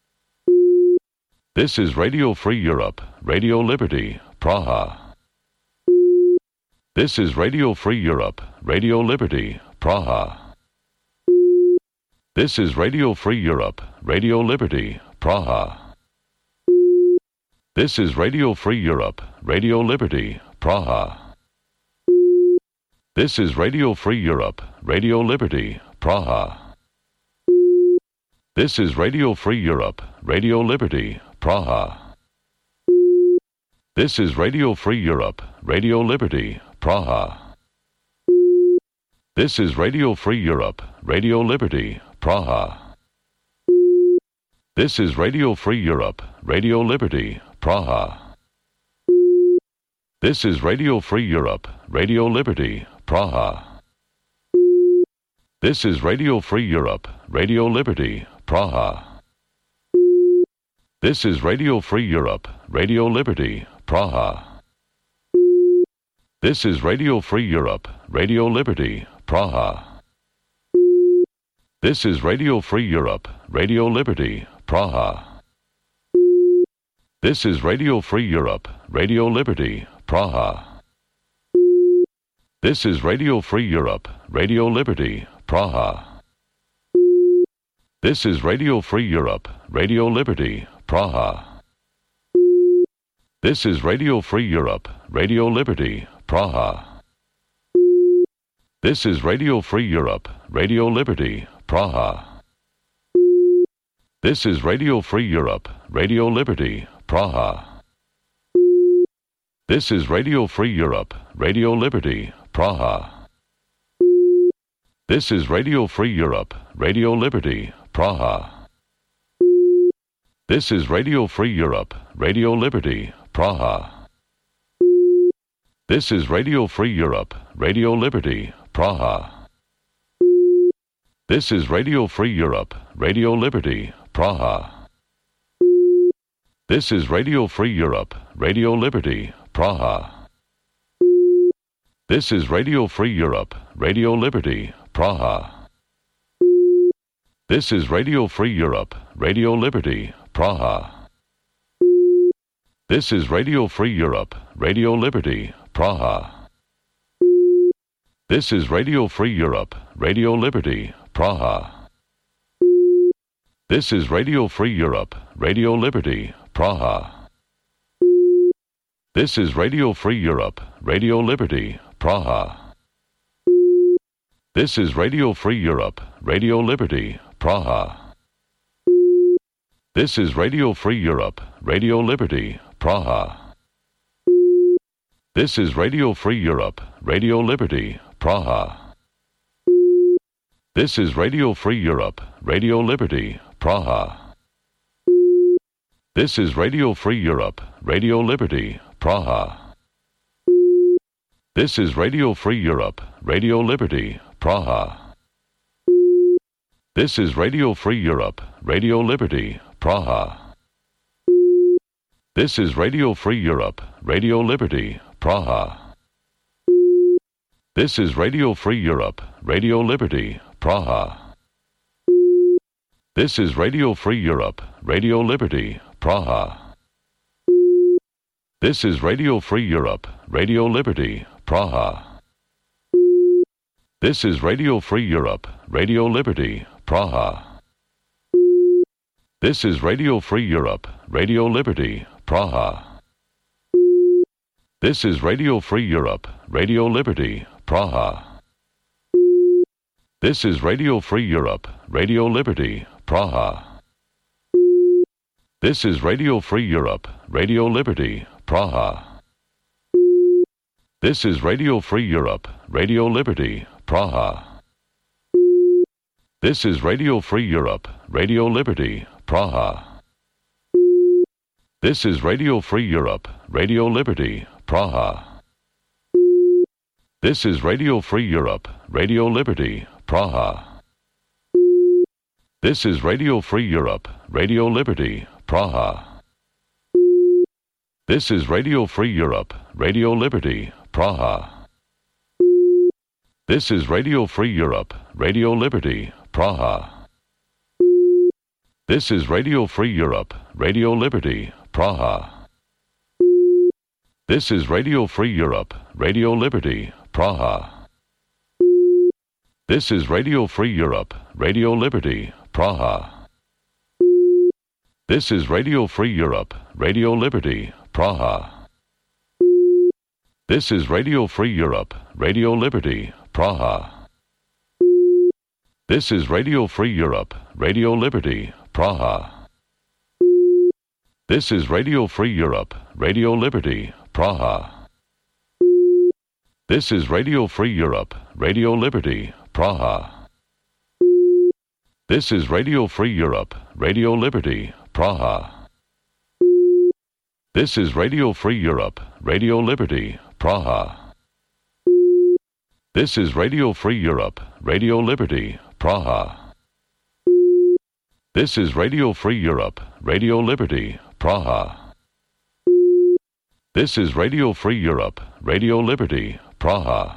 [SPEAKER 1] This is Radio Free Europe, Radio Liberty, Praha. This is Radio Free Europe, Radio Liberty, Praha. This is Radio Free Europe, Radio Liberty, Praha. This is Radio Free Europe, Radio Liberty, Praha. This is Radio Free Europe, Radio Liberty, Praha. This is Radio Free Europe, Radio Liberty, Praha. This is Radio Free Europe, Radio Liberty, Praha. This is Radio Free Europe, Radio Liberty, Praha. This is Radio Free Europe, Radio Liberty, Praha. This is Radio Free Europe, Radio Liberty, Praha. This is Radio Free Europe, Radio Liberty, Praha. This is Radio Free Europe, Radio Liberty, Praha. This is Radio Free Europe, Radio Liberty, Praha. This is Radio Free Europe, Radio Liberty, Praha. This is Radio Free Europe, Radio Liberty, Praha. This is Radio Free Europe, Radio Liberty, Praha. This is Radio Free Europe, Radio Liberty, Praha. This is Radio Free Europe, Radio Liberty, Praha. This is Radio Free Europe, Radio Liberty, Praha. This is Radio Free Europe, Radio Liberty, Praha. This is Radio Free Europe, Radio Liberty, Praha. This is Radio Free Europe, Radio Liberty, Praha. This is Radio Free Europe, Radio Liberty, Praha. This is Radio Free Europe, Radio Liberty, Praha. This is Radio Free Europe, Radio Liberty, Praha. This is Radio Free Europe, Radio Liberty, Praha. This is Radio Free Europe, Radio Liberty, Praha. This is Radio Free Europe, Radio Liberty, Praha. This is Radio Free Europe, Radio Liberty, Praha. This is Radio Free Europe, Radio Liberty, Praha. This is Radio Free Europe, Radio Liberty, Praha. This is Radio Free Europe, Radio Liberty, Praha. This is Radio Free Europe, Radio Liberty, Praha. This is Radio Free Europe, Radio Liberty, Praha. This is Radio Free Europe, Radio Liberty, Praha. This is Radio Free Europe, Radio Liberty, Praha. This is Radio Free Europe, Radio Liberty, Praha. This is Radio Free Europe, Radio Liberty, Praha. This is Radio Free Europe, Radio Liberty, Praha. This is Radio Free Europe, Radio Liberty, Praha. This is Radio Free Europe, Radio Liberty, Praha. This is Radio Free Europe, Radio Liberty, Praha. This is Radio Free Europe, Radio Liberty, Praha. This is Radio Free Europe, Radio Liberty, Praha. This is Radio Free Europe, Radio Liberty, Praha. This is Radio Free Europe, Radio Liberty, Praha. This is Radio Free Europe, Radio Liberty, Praha. This is Radio Free Europe, Radio Liberty, Praha. This is Radio Free Europe, Radio Liberty, Praha. This is Radio Free Europe, Radio Liberty, Praha. This is Radio Free Europe, Radio Liberty, Praha. This is Radio Free Europe, Radio Liberty, Praha. This is Radio Free Europe, Radio Liberty, Praha. This is Radio Free Europe, Radio Liberty, Praha. This is Radio Free Europe, Radio Liberty, Praha. This is Radio Free Europe, Radio Liberty, Praha. This is Radio Free Europe, Radio Liberty, Praha. This is Radio Free Europe, Radio Liberty, Praha. This is Radio Free Europe, Radio Liberty, Praha. This is Radio Free Europe, Radio Liberty, Praha. This is Radio Free Europe, Radio Liberty, Praha. This is Radio Free Europe, Radio Liberty, Praha. This is Radio Free Europe, Radio Liberty, Praha. This is Radio Free Europe, Radio Liberty, Praha. This is Radio Free Europe, Radio Liberty, Praha. This is Radio Free Europe, Radio Liberty, Praha. This is Radio Free Europe, Radio Liberty, Praha. This is Radio Free Europe, Radio Liberty, Praha.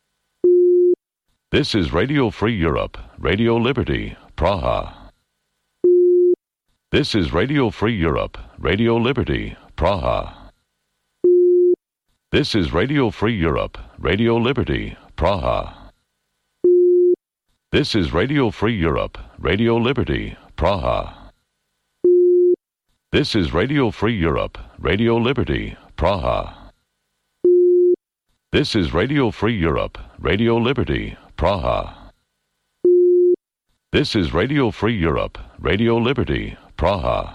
[SPEAKER 1] This is Radio Free Europe, Radio Liberty, Praha. This is Radio Free Europe, Radio Liberty, Praha. This is Radio Free Europe, Radio Liberty, Praha. This is Radio Free Europe, Radio Liberty, Praha. This is Radio Free Europe, Radio Liberty, Praha. This is Radio Free Europe, Radio Liberty, Praha. This is Radio Free Europe, Radio Liberty, Praha.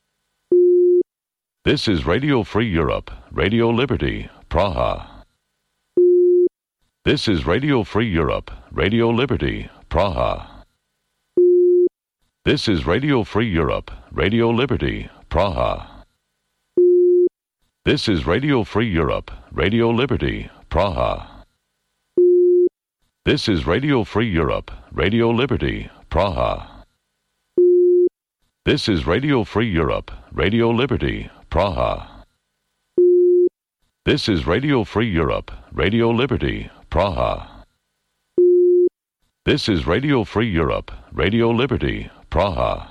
[SPEAKER 1] This is Radio Free Europe, Radio Liberty, Praha. This is Radio Free Europe, Radio Liberty, Praha. This is Radio Free Europe, Radio Liberty, Praha. This is Radio Free Europe, Radio Liberty, Praha. This is Radio Free Europe, Radio Liberty, Praha. This is Radio Free Europe, Radio Liberty, Praha. This is Radio Free Europe, Radio Liberty, Praha. This is Radio Free Europe, Radio Liberty, Praha.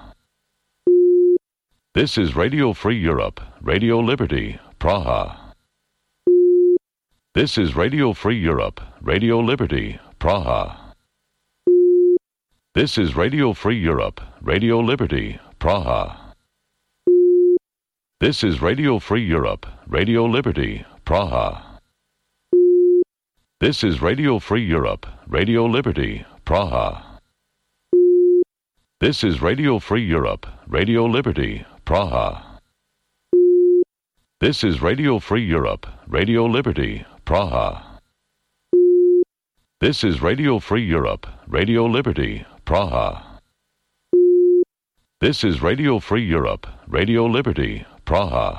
[SPEAKER 1] This is Radio Free Europe, Radio Liberty, Praha. This is Radio Free Europe, Radio Liberty, Praha. This is Radio Free Europe, Radio Liberty, Praha. This is Radio Free Europe, Radio Liberty, Praha. This is Radio Free Europe, Radio Liberty, Praha. This is Radio Free Europe, Radio Liberty, Praha. This is Radio Free Europe, Radio Liberty, Praha. This is Radio Free Europe, Radio Liberty, Praha. This is Radio Free Europe, Radio Liberty, Praha.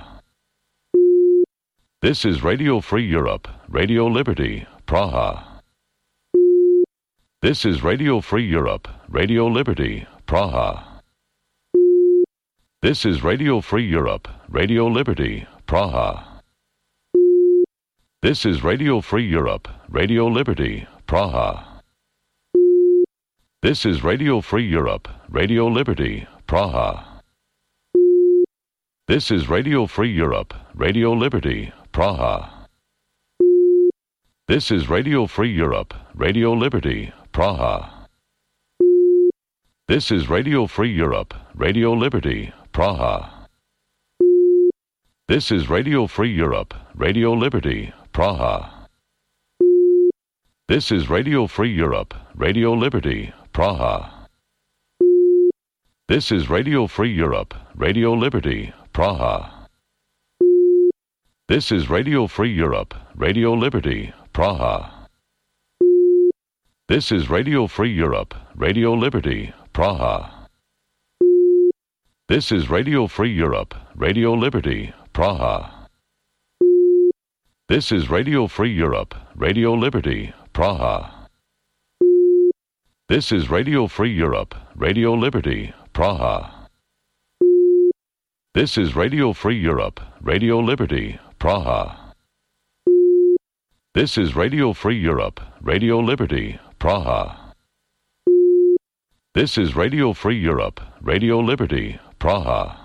[SPEAKER 1] This is Radio Free Europe, Radio Liberty, Praha. This is Radio Free Europe, Radio Liberty, Praha. This is Radio Free Europe, Radio Liberty, Praha. This is Radio Free Europe, Radio Liberty, Praha. This is Radio Free Europe, Radio Liberty, Praha. This is Radio Free Europe, Radio Liberty, Praha. This is Radio Free Europe, Radio Liberty, Praha. This is Radio Free Europe, Radio Liberty, Praha. This is Radio Free Europe, Radio Liberty, Praha. This is Radio Free Europe, Radio Liberty, Praha. This is Radio Free Europe, Radio Liberty, Praha. This is Radio Free Europe, Radio Liberty, Praha. This is Radio Free Europe, Radio Liberty, Praha. This is Radio Free Europe, Radio Liberty, Praha. This is Radio Free Europe, Radio Liberty, Praha. This is Radio Free Europe, Radio Liberty, Praha. This is Radio Free Europe, Radio Liberty, Praha. This is Radio Free Europe, Radio Liberty, Praha. This is Radio Free Europe, Radio Liberty, Praha.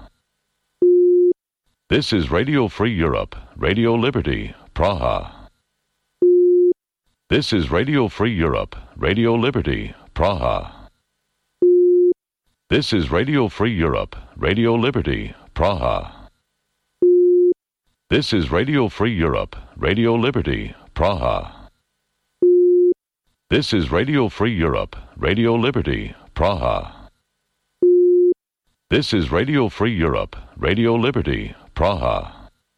[SPEAKER 1] This is Radio Free Europe, Radio Liberty, Praha. This is Radio Free Europe, Radio Liberty, Praha. This is Radio Free Europe, Radio Liberty, Praha. This is Radio Free Europe, Radio Liberty, Praha. This is Radio Free Europe, Radio Liberty, Praha. This is Radio Free Europe, Radio Liberty, Praha.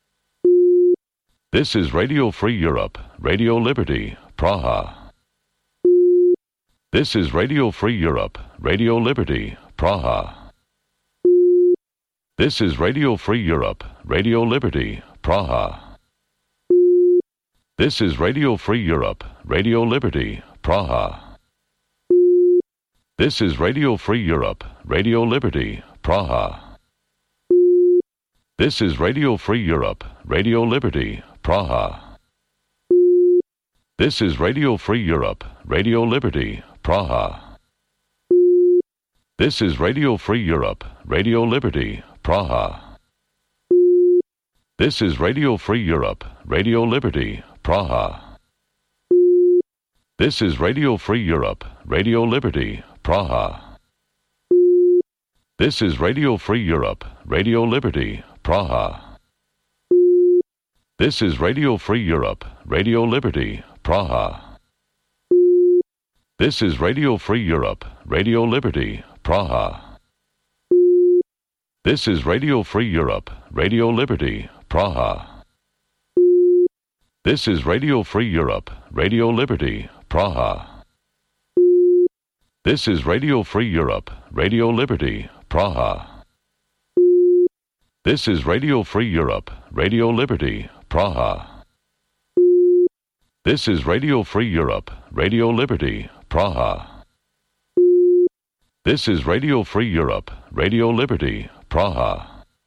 [SPEAKER 1] This is Radio Free Europe, Radio Liberty, Praha. This is Radio Free Europe, Radio Liberty, Praha. This is Radio Free Europe, Radio Liberty, Praha. This is Radio Free Europe, Radio Liberty, Praha. This is Radio Free Europe, Radio Liberty, Praha. This is Radio Free Europe, Radio Liberty, Praha. This is Radio Free Europe, Radio Liberty, Praha. This is Radio Free Europe, Radio Liberty, Praha. This is Radio Free Europe, Radio Liberty, Praha. This is Radio Free Europe, Radio Liberty, Praha. This is Radio Free Europe, Radio Liberty, Praha. This is Radio Free Europe, Radio Liberty, Praha. This is Radio Free Europe, Radio Liberty, Praha. This is Radio Free Europe, Radio Liberty, Praha. This is Radio Free Europe, Radio Liberty, Praha. This is Radio Free Europe, Radio Liberty, Praha. This is Radio Free Europe, Radio Liberty, Praha. This is Radio Free Europe, Radio Liberty, Praha. This is Radio Free Europe, Radio Liberty, Praha.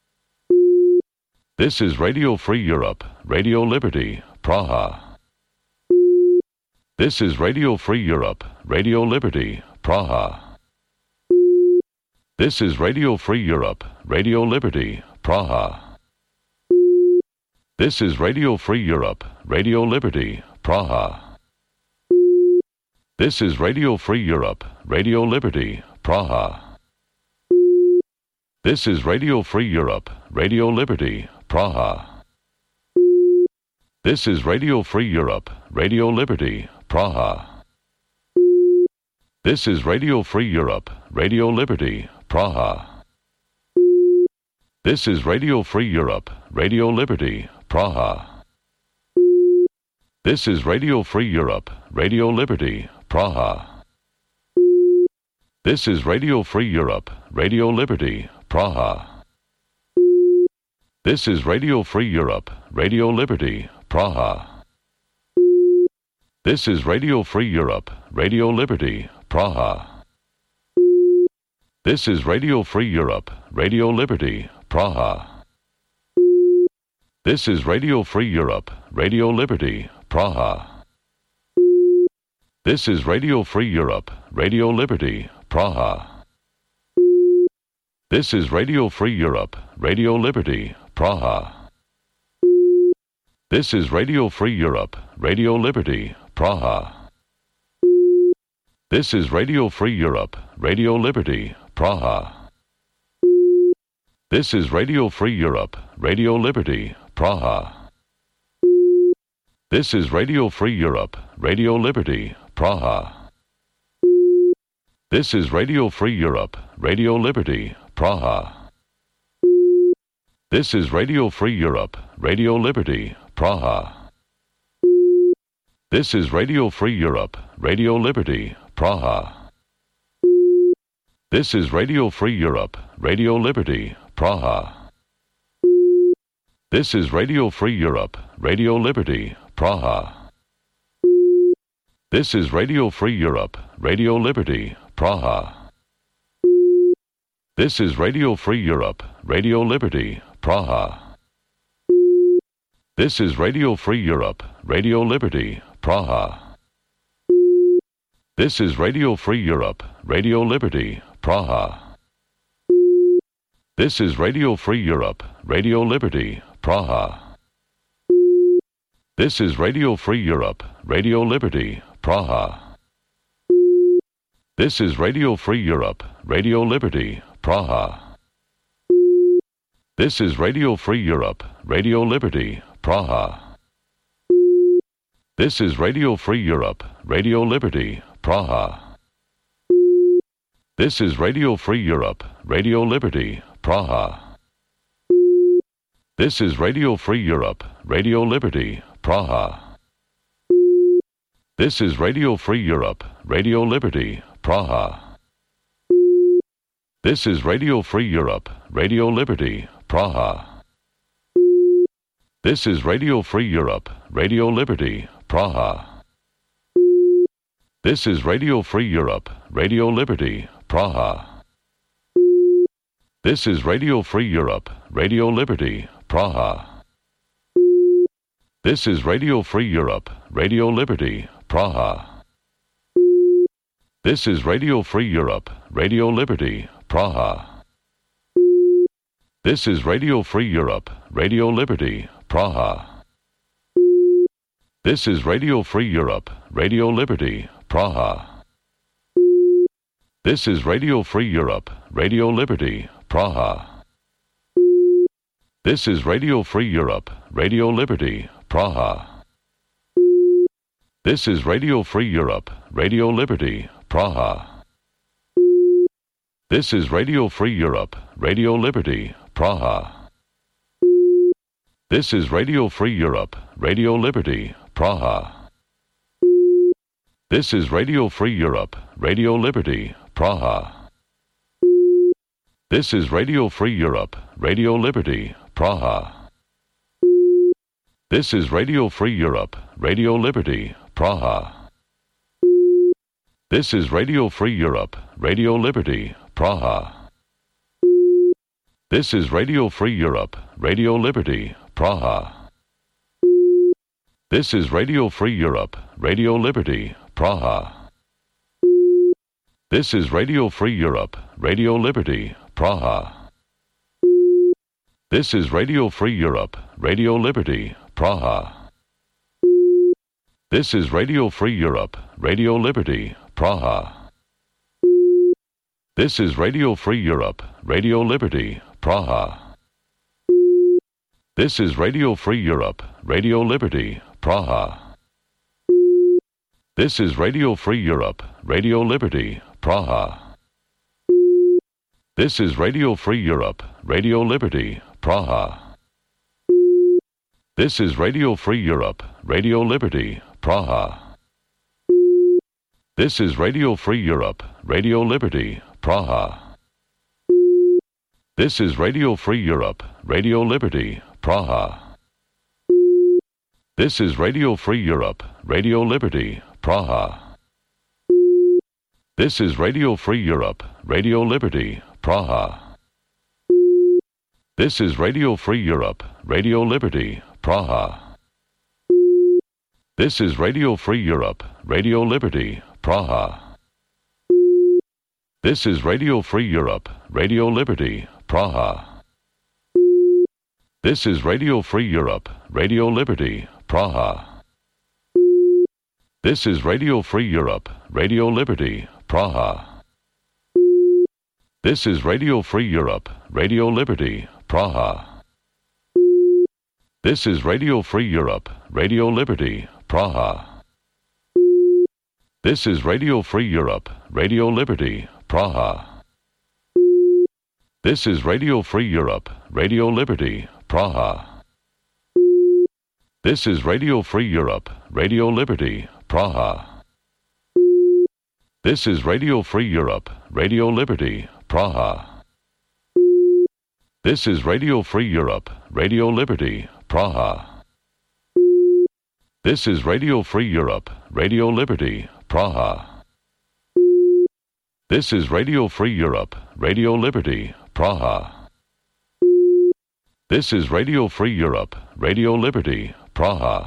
[SPEAKER 1] This is Radio Free Europe, Radio Liberty, Praha. This is Radio Free Europe, Radio Liberty, Praha. This is Radio Free Europe, Radio Liberty, Praha. This is Radio Free Europe, Radio Liberty, Praha. This is Radio Free Europe, Radio Liberty, Praha. This is Radio Free Europe, Radio Liberty, Praha. This is Radio Free Europe, Radio Liberty, Praha. This is Radio Free Europe, Radio Liberty, Praha. This is Radio Free Europe, Radio Liberty, Praha. This is Radio Free Europe, Radio Liberty, Praha. This is Radio Free Europe, Radio Liberty, Praha. This is Radio Free Europe, Radio Liberty, Praha. This is Radio Free Europe, Radio Liberty, Praha. This is Radio Free Europe, Radio Liberty, Praha. This is Radio Free Europe, Radio Liberty, Praha. This is Radio Free Europe, Radio Liberty, Praha. This is Radio Free Europe, Radio Liberty, Praha. This is Radio Free Europe, Radio Liberty, Praha. This is Radio Free Europe, Radio Liberty, Praha. This is Radio Free Europe, Radio Liberty, Praha. This is Radio Free Europe, Radio Liberty, Praha. This is Radio Free Europe, Radio Liberty, Praha. This is Radio Free Europe, Radio Liberty, Praha. This is Radio Free Europe, Radio Liberty, Praha. This is Radio Free Europe, Radio Liberty, Praha. This is Radio Free Europe, Radio Liberty, Praha. This is Radio Free Europe, Radio Liberty, Praha. This is Radio Free Europe, Radio Liberty, Praha. This is Radio Free Europe, Radio Liberty, Praha. This is Radio Free Europe, Radio Liberty, Praha. This is Radio Free Europe, Radio Liberty, Praha. This is Radio Free Europe, Radio Liberty, Praha. This is Radio Free Europe, Radio Liberty, Praha. This is Radio Free Europe, Radio Liberty, Praha. This is Radio Free Europe, Radio Liberty, Praha. This is Radio Free Europe, Radio Liberty, Praha. This is Radio Free Europe, Radio Liberty, Praha. This is Radio Free Europe, Radio Liberty, Praha. This is Radio Free Europe, Radio Liberty, Praha. This is Radio Free Europe, Radio Liberty, Praha. This is Radio Free Europe, Radio Liberty, Praha. This is Radio Free Europe, Radio Liberty, Praha. This is Radio Free Europe, Radio Liberty, Praha. This is Radio Free Europe, Radio Liberty, Praha. This is Radio Free Europe, Radio Liberty, Praha. This is Radio Free Europe, Radio Liberty, Praha. This is Radio Free Europe, Radio Liberty, Praha. This is Radio Free Europe, Radio Liberty, Praha. This is Radio Free Europe, Radio Liberty, Praha. This is Radio Free Europe, Radio Liberty, Praha. This is Radio Free Europe, Radio Liberty, Praha. This is Radio Free Europe, Radio Liberty, Praha. This is Radio Free Europe, Radio Liberty, Praha. This is Radio Free Europe, Radio Liberty, Praha. This is Radio Free Europe, Radio Liberty, Praha. This is Radio Free Europe, Radio Liberty, Praha. This is Radio Free Europe, Radio Liberty, Praha. This is Radio Free Europe, Radio Liberty, Praha. This is Radio Free Europe, Radio Liberty, Praha. This is Radio Free Europe, Radio Liberty, Praha. This is Radio Free Europe, Radio Liberty, Praha. This is Radio Free Europe, Radio Liberty, Praha. This is Radio Free Europe, Radio Liberty, Praha. This is Radio Free Europe, Radio Liberty, Praha. This is Radio Free Europe, Radio Liberty, Praha. This is Radio Free Europe, Radio Liberty, Praha. This is Radio Free Europe, Radio Liberty, Praha. This is Radio Free Europe, Radio Liberty, Praha. This is Radio Free Europe, Radio Liberty, Praha. This is Radio Free Europe, Radio Liberty, Praha. This is Radio Free Europe, Radio Liberty, Praha. This is Radio Free Europe, Radio Liberty, Praha. This is Radio Free Europe, Radio Liberty, Praha. This is Radio Free Europe, Radio Liberty, Praha. This is Radio Free Europe, Radio Liberty, Praha. This is Radio Free Europe, Radio Liberty, Praha. This is Radio Free Europe, Radio Liberty, Praha. This is Radio Free Europe, Radio Liberty, Praha. This is Radio Free Europe, Radio Liberty, Praha. This is Radio Free Europe, Radio Liberty, Praha. This is Radio Free Europe, Radio Liberty, Praha. This is Radio Free Europe, Radio Liberty, Praha. This is Radio Free Europe, Radio Liberty, Praha. This is Radio Free Europe, Radio Liberty, Praha.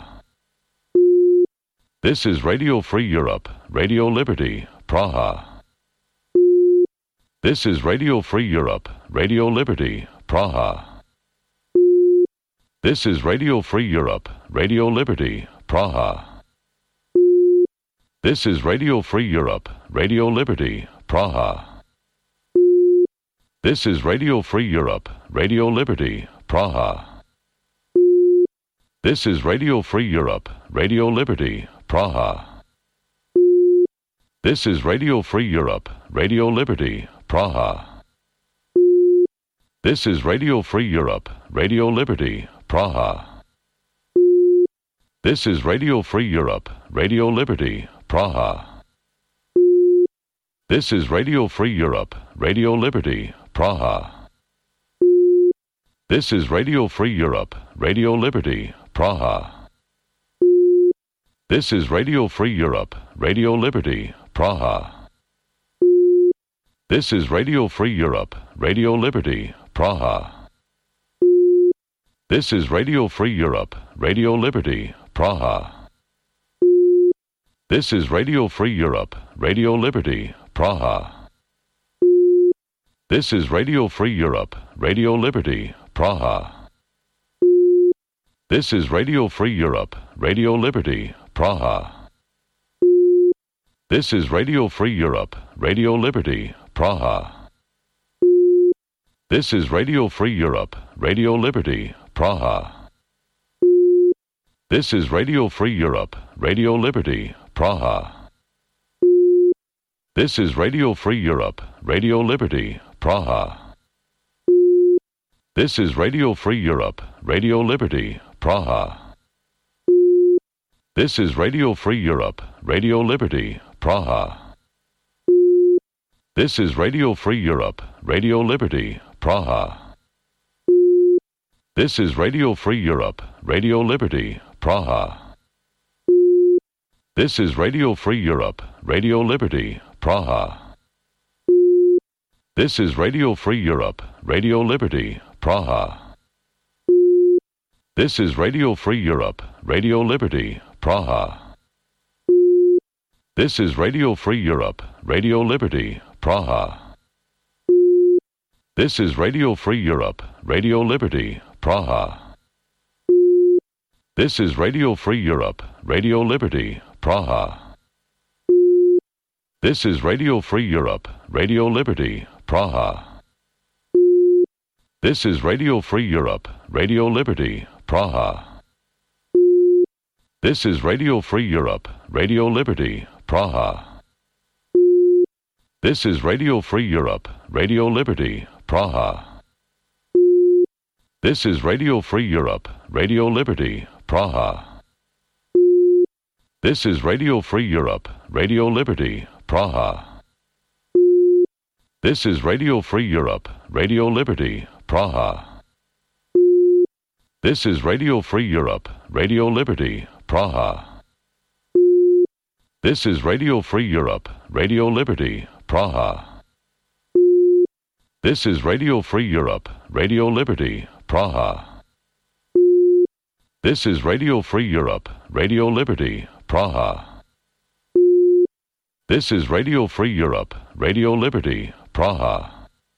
[SPEAKER 1] This is Radio Free Europe, Radio Liberty, Praha. This is Radio Free Europe, Radio Liberty, Praha. This is Radio Free Europe, Radio Liberty, Praha. This is Radio Free Europe, Radio Liberty, Praha. This is Radio Free Europe, Radio Liberty, Praha. This is Radio Free Europe, Radio Liberty, Praha. This is Radio Free Europe, Radio Liberty, Praha. This is Radio Free Europe, Radio Liberty, Praha. This is Radio Free Europe, Radio Liberty, Praha. This is Radio Free Europe, Radio Liberty, Praha. This is Radio Free Europe, Radio Liberty, Praha. This is Radio Free Europe, Radio Liberty, Praha. This is Radio Free Europe, Radio Liberty, Praha. This is Radio Free Europe, Radio Liberty, Praha. This is Radio Free Europe, Radio Liberty, Praha. This is Radio Free Europe, Radio Liberty, Praha. This is Radio Free Europe, Radio Liberty, Praha. This is Radio Free Europe, Radio Liberty, Praha. This is Radio Free Europe, Radio Liberty, Praha. This is Radio Free Europe, Radio Liberty, Praha. This is Radio Free Europe, Radio Liberty, Praha. This is Radio Free Europe, Radio Liberty, Praha. This is Radio Free Europe, Radio Liberty, Praha. This is Radio Free Europe, Radio Liberty, Praha. This is Radio Free Europe, Radio Liberty, Praha. This is Radio Free Europe, Radio Liberty, Praha. This is Radio Free Europe, Radio Liberty, Praha. This is Radio Free Europe, Radio Liberty, Praha. This is Radio Free Europe, Radio Liberty, Praha. This is Radio Free Europe, Radio Liberty, Praha. This is Radio Free Europe, Radio Liberty, Praha. This is Radio Free Europe, Radio Liberty, Praha. This is Radio Free Europe, Radio Liberty, Praha. This is Radio Free Europe, Radio Liberty, Praha. This is Radio Free Europe, Radio Liberty, Praha. This is Radio Free Europe, Radio Liberty, Praha. This is Radio Free Europe, Radio Liberty, Praha. This is Radio Free Europe, Radio Liberty, Praha. This is Radio Free Europe, Radio Liberty, Praha. This is Radio Free Europe, Radio Liberty, Praha. This is Radio Free Europe, Radio Liberty, Praha. This is Radio Free Europe, Radio Liberty, Praha. This is Radio Free Europe, Radio Liberty, Praha.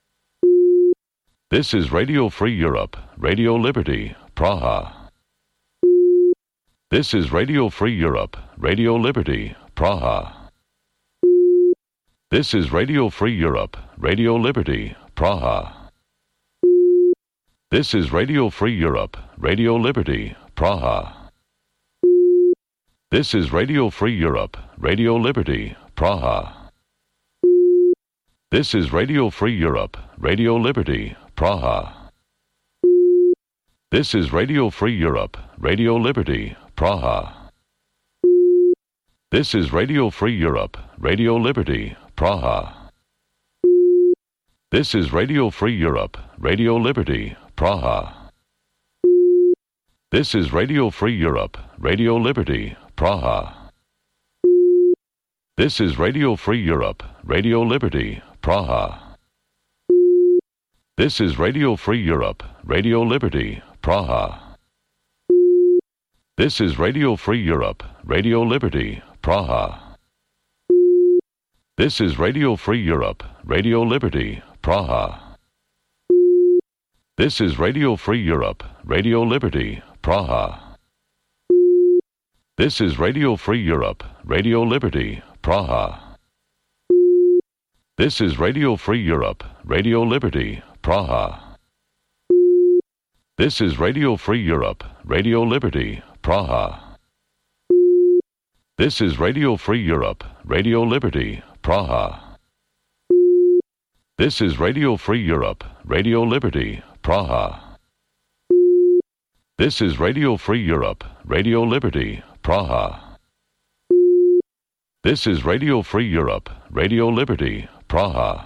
[SPEAKER 1] This is Radio Free Europe, Radio Liberty, Praha. This is Radio Free Europe, Radio Liberty, Praha. This is Radio Free Europe, Radio Liberty, Praha. This is Radio Free Europe, Radio Liberty, Praha. This is Radio Free Europe, Radio Liberty, Praha. This is Radio Free Europe, Radio Liberty, Praha. This is Radio Free Europe, Radio Liberty, Praha. This is Radio Free Europe, Radio Liberty, Praha. This is Radio Free Europe, Radio Liberty, Praha. This is Radio Free Europe, Radio Liberty, Praha. This is Radio Free Europe, Radio Liberty, Praha. This is Radio Free Europe, Radio Liberty, Praha. This is Radio Free Europe, Radio Liberty, Praha. This is Radio Free Europe, Radio Liberty, Praha. This is Radio Free Europe, Radio Liberty, Praha. This is Radio Free Europe, Radio Liberty, Praha. This is Radio Free Europe, Radio Liberty, Praha. This is Radio Free Europe, Radio Liberty, Praha. This is Radio Free Europe, Radio Liberty, Praha. This is Radio Free Europe, Radio Liberty, Praha. This is Radio Free Europe, Radio Liberty, Praha. This is Radio Free Europe, Radio Liberty, Praha.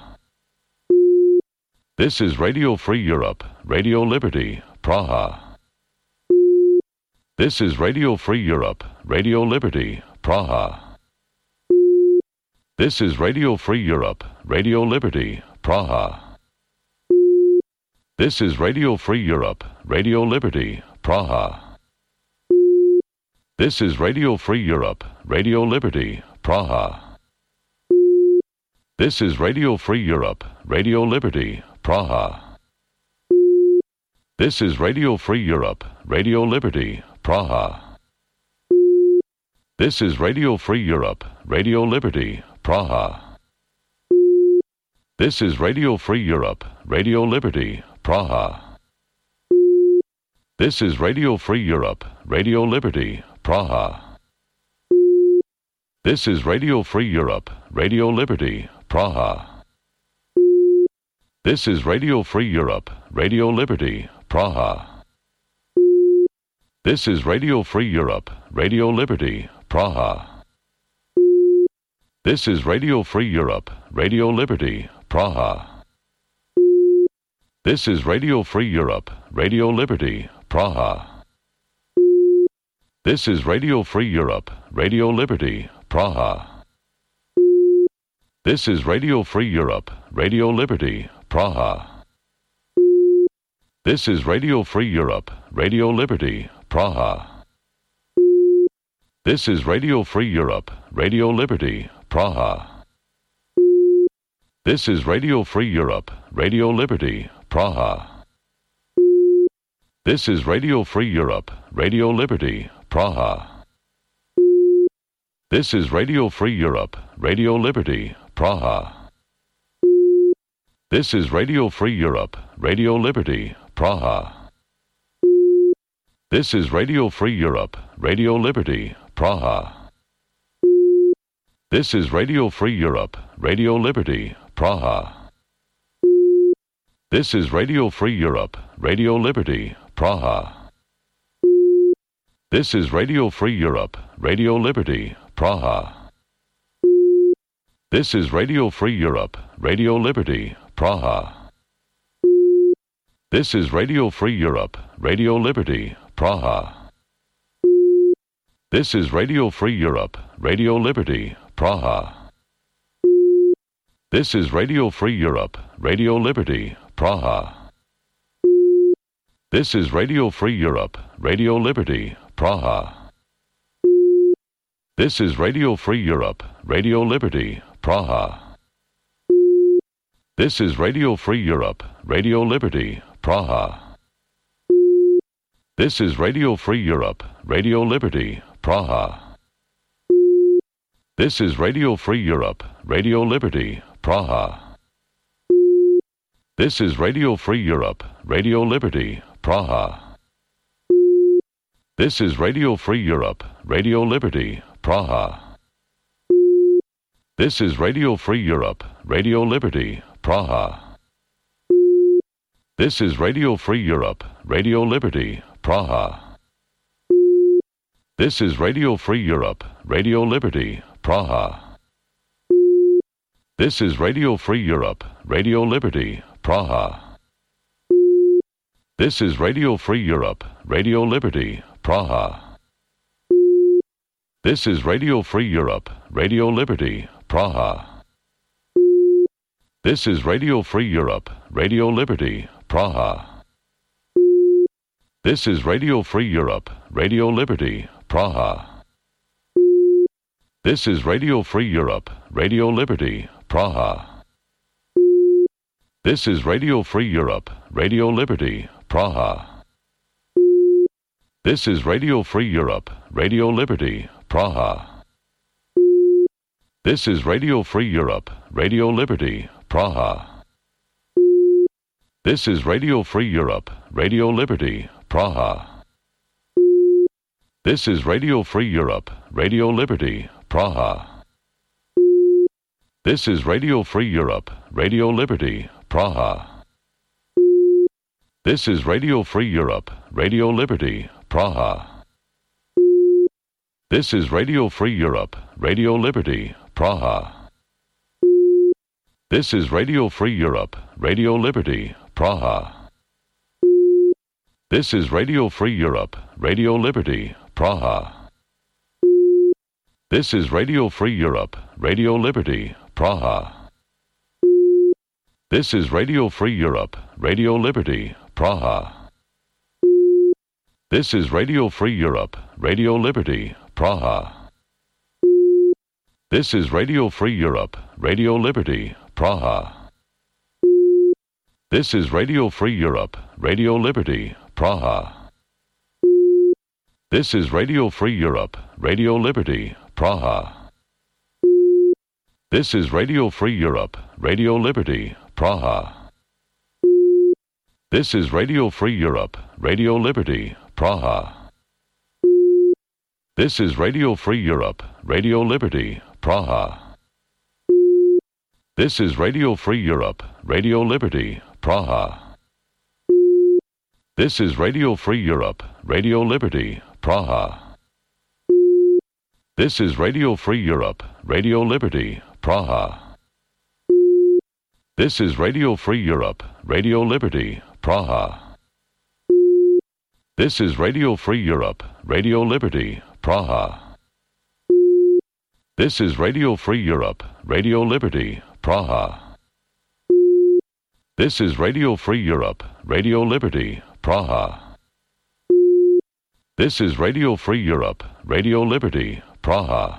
[SPEAKER 1] This is Radio Free Europe, Radio Liberty, Praha. This is Radio Free Europe, Radio Liberty, Praha. This is Radio Free Europe, Radio Liberty, Praha. This is Radio Free Europe, Radio Liberty, Praha. This is Radio Free Europe, Radio Liberty, Praha. This is Radio Free Europe, Radio Liberty, Praha. This is Radio Free Europe, Radio Liberty, Praha. This is Radio Free Europe, Radio Liberty, Praha. This is Radio Free Europe, Radio Liberty, Praha. This is Radio Free Europe, Radio Liberty, Praha. This is Radio Free Europe, Radio Liberty, Praha. This is Radio Free Europe, Radio Liberty, Praha. This is Radio Free Europe, Radio Liberty, Praha. This is Radio Free Europe, Radio Liberty, Praha. This is Radio Free Europe, Radio Liberty, Praha. This is Radio Free Europe, Radio Liberty, Praha. This is Radio Free Europe, Radio Liberty, Praha. This is Radio Free Europe, Radio Liberty, Praha. This is Radio Free Europe, Radio Liberty, Praha. This is Radio Free Europe, Radio Liberty, Praha. This is Radio Free Europe, Radio Liberty, Praha. This is Radio Free Europe, Radio Liberty, Praha. This is Radio Free Europe, Radio Liberty, Praha. This is Radio Free Europe, Radio Liberty, Praha. This is Radio Free Europe, Radio Liberty, Praha. This is Radio Free Europe, Radio Liberty, Praha. This is Radio Free Europe, Radio Liberty, Praha. This is Radio Free Europe, Radio Liberty, Praha. This is Radio Free Europe, Radio Liberty, Praha. This is Radio Free Europe, Radio Liberty, Praha. This is Radio Free Europe, Radio Liberty, Praha. This is Radio Free Europe, Radio Liberty, Praha. This is Radio Free Europe, Radio Liberty, Praha. This is Radio Free Europe, Radio Liberty, Praha. This is Radio Free Europe, Radio Liberty, Praha. This is Radio Free Europe, Radio Liberty, Praha. This is Radio Free Europe, Radio Liberty, Praha. This is Radio Free Europe, Radio Liberty, Praha. This is Radio Free Europe, Radio Liberty, Praha. This is Radio Free Europe, Radio Liberty, Praha. This is Radio Free Europe, Radio Liberty, Praha. This is Radio Free Europe, Radio Liberty, Praha. This is Radio Free Europe, Radio Liberty, Praha. This is Radio Free Europe, Radio Liberty, Praha. This is Radio Free Europe, Radio Liberty, Praha. This is Radio Free Europe, Radio Liberty, Praha. This is Radio Free Europe, Radio Liberty, Praha. This is Radio Free Europe, Radio Liberty, Praha. This is Radio Free Europe, Radio Liberty, Praha. This is Radio Free Europe, Radio Liberty, Praha. This is Radio Free Europe, Radio Liberty, Praha. This is Radio Free Europe, Radio Liberty, Praha. This is Radio Free Europe, Radio Liberty, Praha. This is Radio Free Europe, Radio Liberty, Praha. This is Radio Free Europe, Radio Liberty, Praha. This is Radio Free Europe, Radio Liberty, Praha. This is Radio Free Europe, Radio Liberty, Praha. This is Radio Free Europe, Radio Liberty, Praha. This is Radio Free Europe, Radio Liberty, Praha. This is Radio Free Europe, Radio Liberty, Praha. This is Radio Free Europe, Radio Liberty, Praha. This is Radio Free Europe, Radio Liberty, Praha. This is Radio Free Europe, Radio Liberty, Praha. This is Radio Free Europe, Radio Liberty, Praha. This is Radio Free Europe, Radio Liberty, Praha. This is Radio Free Europe, Radio Liberty, Praha. This is Radio Free Europe, Radio Liberty, Praha. This is Radio Free Europe, Radio Liberty, Praha. This is Radio Free Europe, Radio Liberty, Praha. This is Radio Free Europe, Radio Liberty, Praha. This is Radio Free Europe, Radio Liberty, Praha. This is Radio Free Europe, Radio Liberty, Praha. This is Radio Free Europe, Radio Liberty, Praha. This is Radio Free Europe, Radio Liberty, Praha.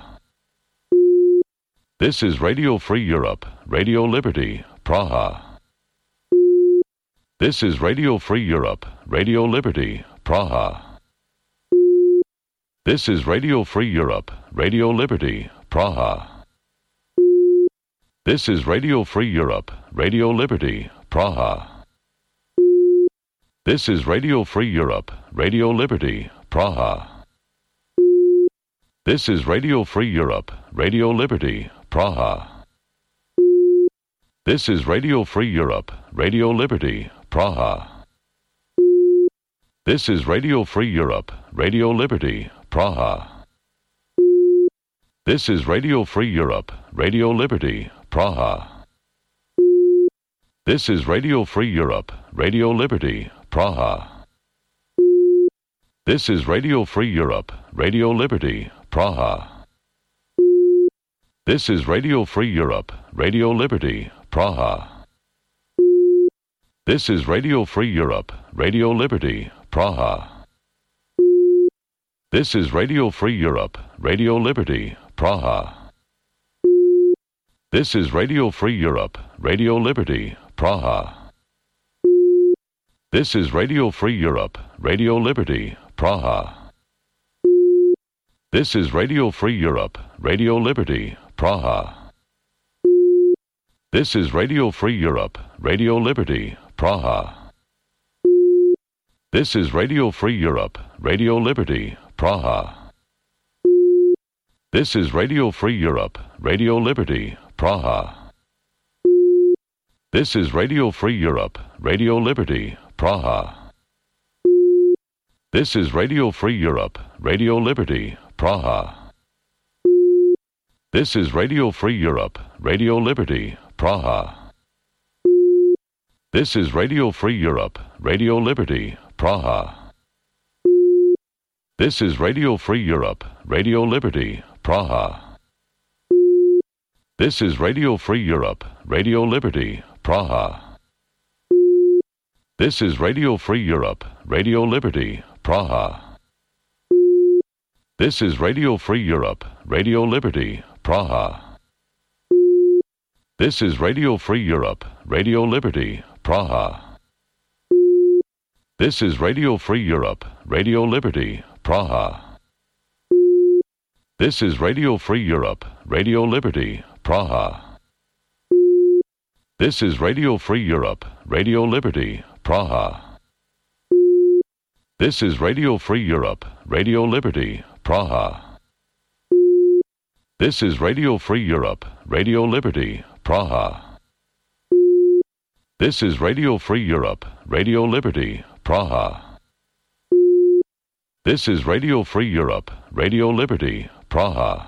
[SPEAKER 1] This is Radio Free Europe, Radio Liberty, Praha. This is Radio Free Europe, Radio Liberty, Praha. This is Radio Free Europe, Radio Liberty, Praha. This is Radio Free Europe, Radio Liberty, Praha. This is Radio Free Europe, Radio Liberty, Praha. This is Radio Free Europe, Radio Liberty, Praha. This is Radio Free Europe, Radio Liberty, Praha. This is Radio Free Europe, Radio Liberty, Praha. This is Radio Free Europe, Radio Liberty, Praha. This is Radio Free Europe, Radio Liberty, Praha. This is Radio Free Europe, Radio Liberty, Praha. This is Radio Free Europe, Radio Liberty, Praha. This is Radio Free Europe, Radio Liberty, Praha. This is Radio Free Europe, Radio Liberty, Praha. This is Radio Free Europe, Radio Liberty, Praha. This is Radio Free Europe, Radio Liberty, Praha. This is Radio Free Europe, Radio Liberty, Praha. This is Radio Free Europe, Radio Liberty, Praha. This is Radio Free Europe, Radio Liberty, Praha. This is Radio Free Europe, Radio Liberty, Praha. This is Radio Free Europe, Radio Liberty, Praha. This is Radio Free Europe, Radio Liberty, Praha. This is Radio Free Europe, Radio Liberty, Praha. This is Radio Free Europe, Radio Liberty, Praha. This is Radio Free Europe, Radio Liberty, Praha. This is Radio Free Europe, Radio Liberty, Praha. This is Radio Free Europe, Radio Liberty, Praha. This is Radio Free Europe, Radio Liberty, Praha. This is Radio Free Europe, Radio Liberty, Praha. This is Radio Free Europe, Radio Liberty, Praha. This is Radio Free Europe, Radio Liberty, Praha. This is Radio Free Europe, Radio Liberty, Praha. This is Radio Free Europe, Radio Liberty, Praha. This is Radio Free Europe, Radio Liberty, Praha. This is Radio Free Europe, Radio Liberty, Praha. This is Radio Free Europe, Radio Liberty, Praha.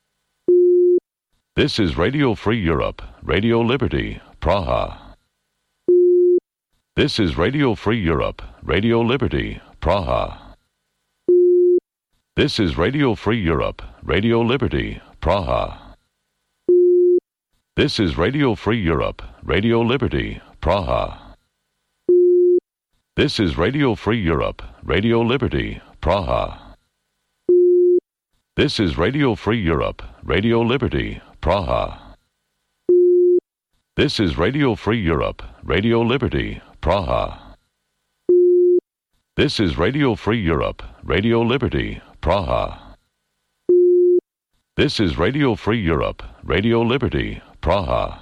[SPEAKER 1] This is Radio Free Europe, Radio Liberty, Praha. This is Radio Free Europe, Radio Liberty, Praha. This is Radio Free Europe, Radio Liberty, Praha. This is Radio Free Europe, Radio Liberty, Praha. This is Radio Free Europe, Radio Liberty, Praha. This is Radio Free Europe, Radio Liberty, Praha. This is Radio Free Europe, Radio Liberty, Praha. This is Radio Free Europe, Radio Liberty, Praha. This is Radio Free Europe, Radio Liberty, Praha.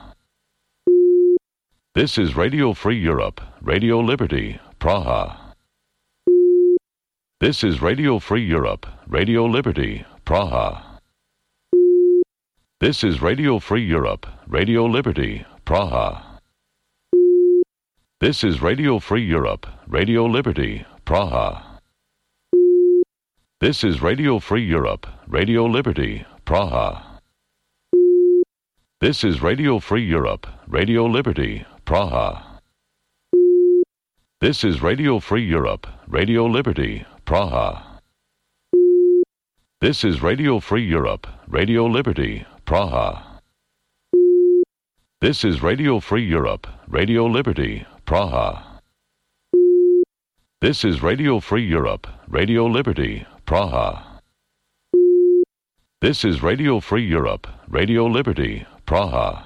[SPEAKER 1] This is Radio Free Europe, Radio Liberty, Praha. This is Radio Free Europe, Radio Liberty, Praha. This is Radio Free Europe, Radio Liberty, Praha. This is Radio Free Europe, Radio Liberty, Praha. This is Radio Free Europe, Radio Liberty, Praha. This is Radio Free Europe, Radio Liberty, Praha. This is Radio Free Europe, Radio Liberty, Praha. This is Radio Free Europe, Radio Liberty, Praha. This is Radio Free Europe, Radio Liberty, Praha. This is Radio Free Europe, Radio Liberty, Praha. This is Radio Free Europe, Radio Liberty, Praha.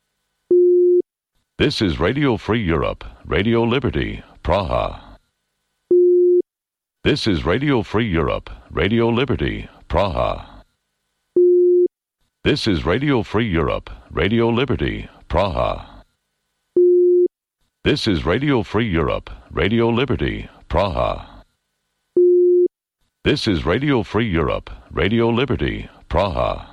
[SPEAKER 1] This is Radio Free Europe, Radio Liberty, Praha. This is Radio Free Europe, Radio Liberty, Praha. This is Radio Free Europe, Radio Liberty, Praha. This is Radio Free Europe, Radio Liberty, Praha. This is Radio Free Europe, Radio Liberty, Praha.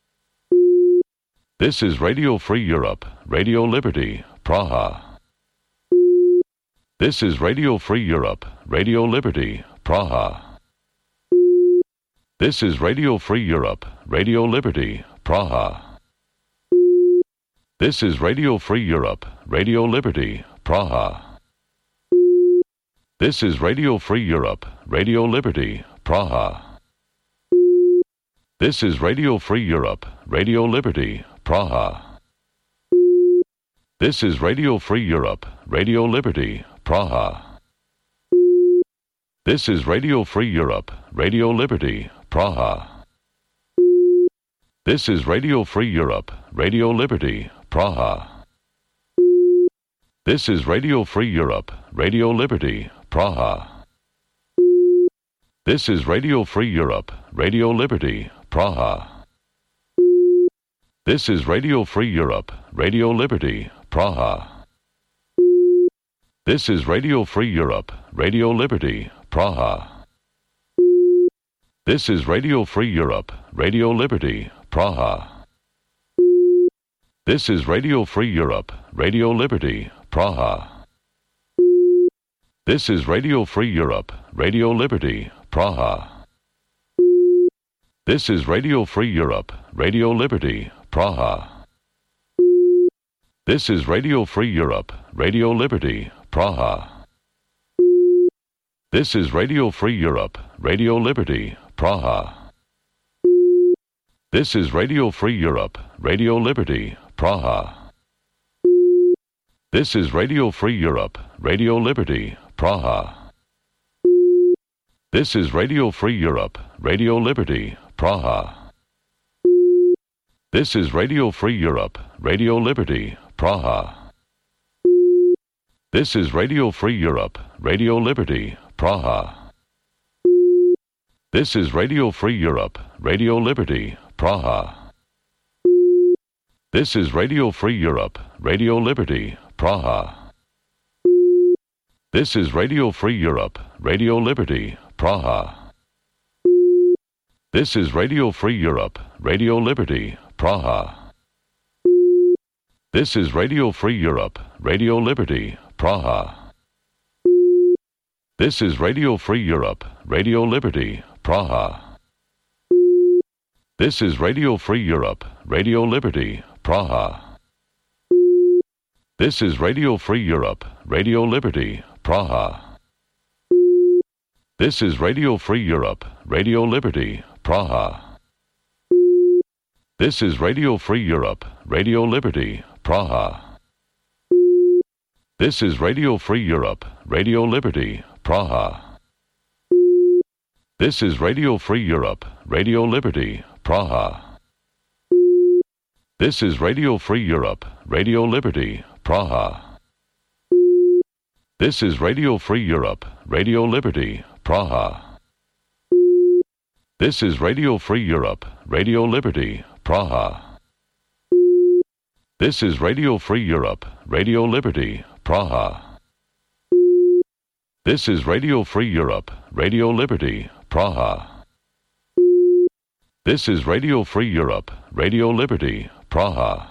[SPEAKER 1] This is Radio Free Europe, Radio Liberty, Praha. This is Radio Free Europe, Radio Liberty, Praha. This is Radio Free Europe, Radio Liberty, Praha. This is Radio Free Europe, Radio Liberty, Praha. This is Radio Free Europe, Radio Liberty, Praha. This is Radio Free Europe, Radio Liberty, Praha. This is Radio Free Europe, Radio Liberty, Praha. This is Radio Free Europe, Radio Liberty, Praha. This is Radio Free Europe, Radio Liberty, Praha. This is Radio Free Europe, Radio Liberty, Praha. This is Radio Free Europe, Radio Liberty, Praha. This is Radio Free Europe, Radio Liberty, Praha. This is Radio Free Europe, Radio Liberty, Praha. This is Radio Free Europe, Radio Liberty, Praha. This is Radio Free Europe, Radio Liberty, Praha. This is Radio Free Europe, Radio Liberty, Praha. This is Radio Free Europe, Radio Liberty, Praha. This is Radio Free Europe, Radio Liberty, Praha. This is Radio Free Europe, Radio Liberty, Praha. This is Radio Free Europe, Radio Liberty, Praha. This is Radio Free Europe, Radio Liberty, Praha. This is Radio Free Europe, Radio Liberty, Praha. This is Radio Free Europe, Radio Liberty, Praha. This is Radio Free Europe, Radio Liberty, Praha. This is Radio Free Europe, Radio Liberty, Praha. This is Radio Free Europe, Radio Liberty, Praha. This is Radio Free Europe, Radio Liberty, Praha. This is Radio Free Europe, Radio Liberty, Praha. This is Radio Free Europe, Radio Liberty, Praha. This is Radio Free Europe, Radio Liberty, Praha. This is Radio Free Europe, Radio Liberty, Praha. This is Radio Free Europe, Radio Liberty, Praha. This is Radio Free Europe, Radio Liberty, Praha. This is Radio Free Europe, Radio Liberty, Praha. This is Radio Free Europe, Radio Liberty, Praha. This is Radio Free Europe, Radio Liberty, Praha. This is Radio Free Europe, Radio Liberty, Praha. This is Radio Free Europe, Radio Liberty, Praha. This is Radio Free Europe, Radio Liberty, Praha. This is Radio Free Europe, Radio Liberty, Praha. This is Radio Free Europe, Radio Liberty, Praha. This is Radio Free Europe, Radio Liberty, Praha.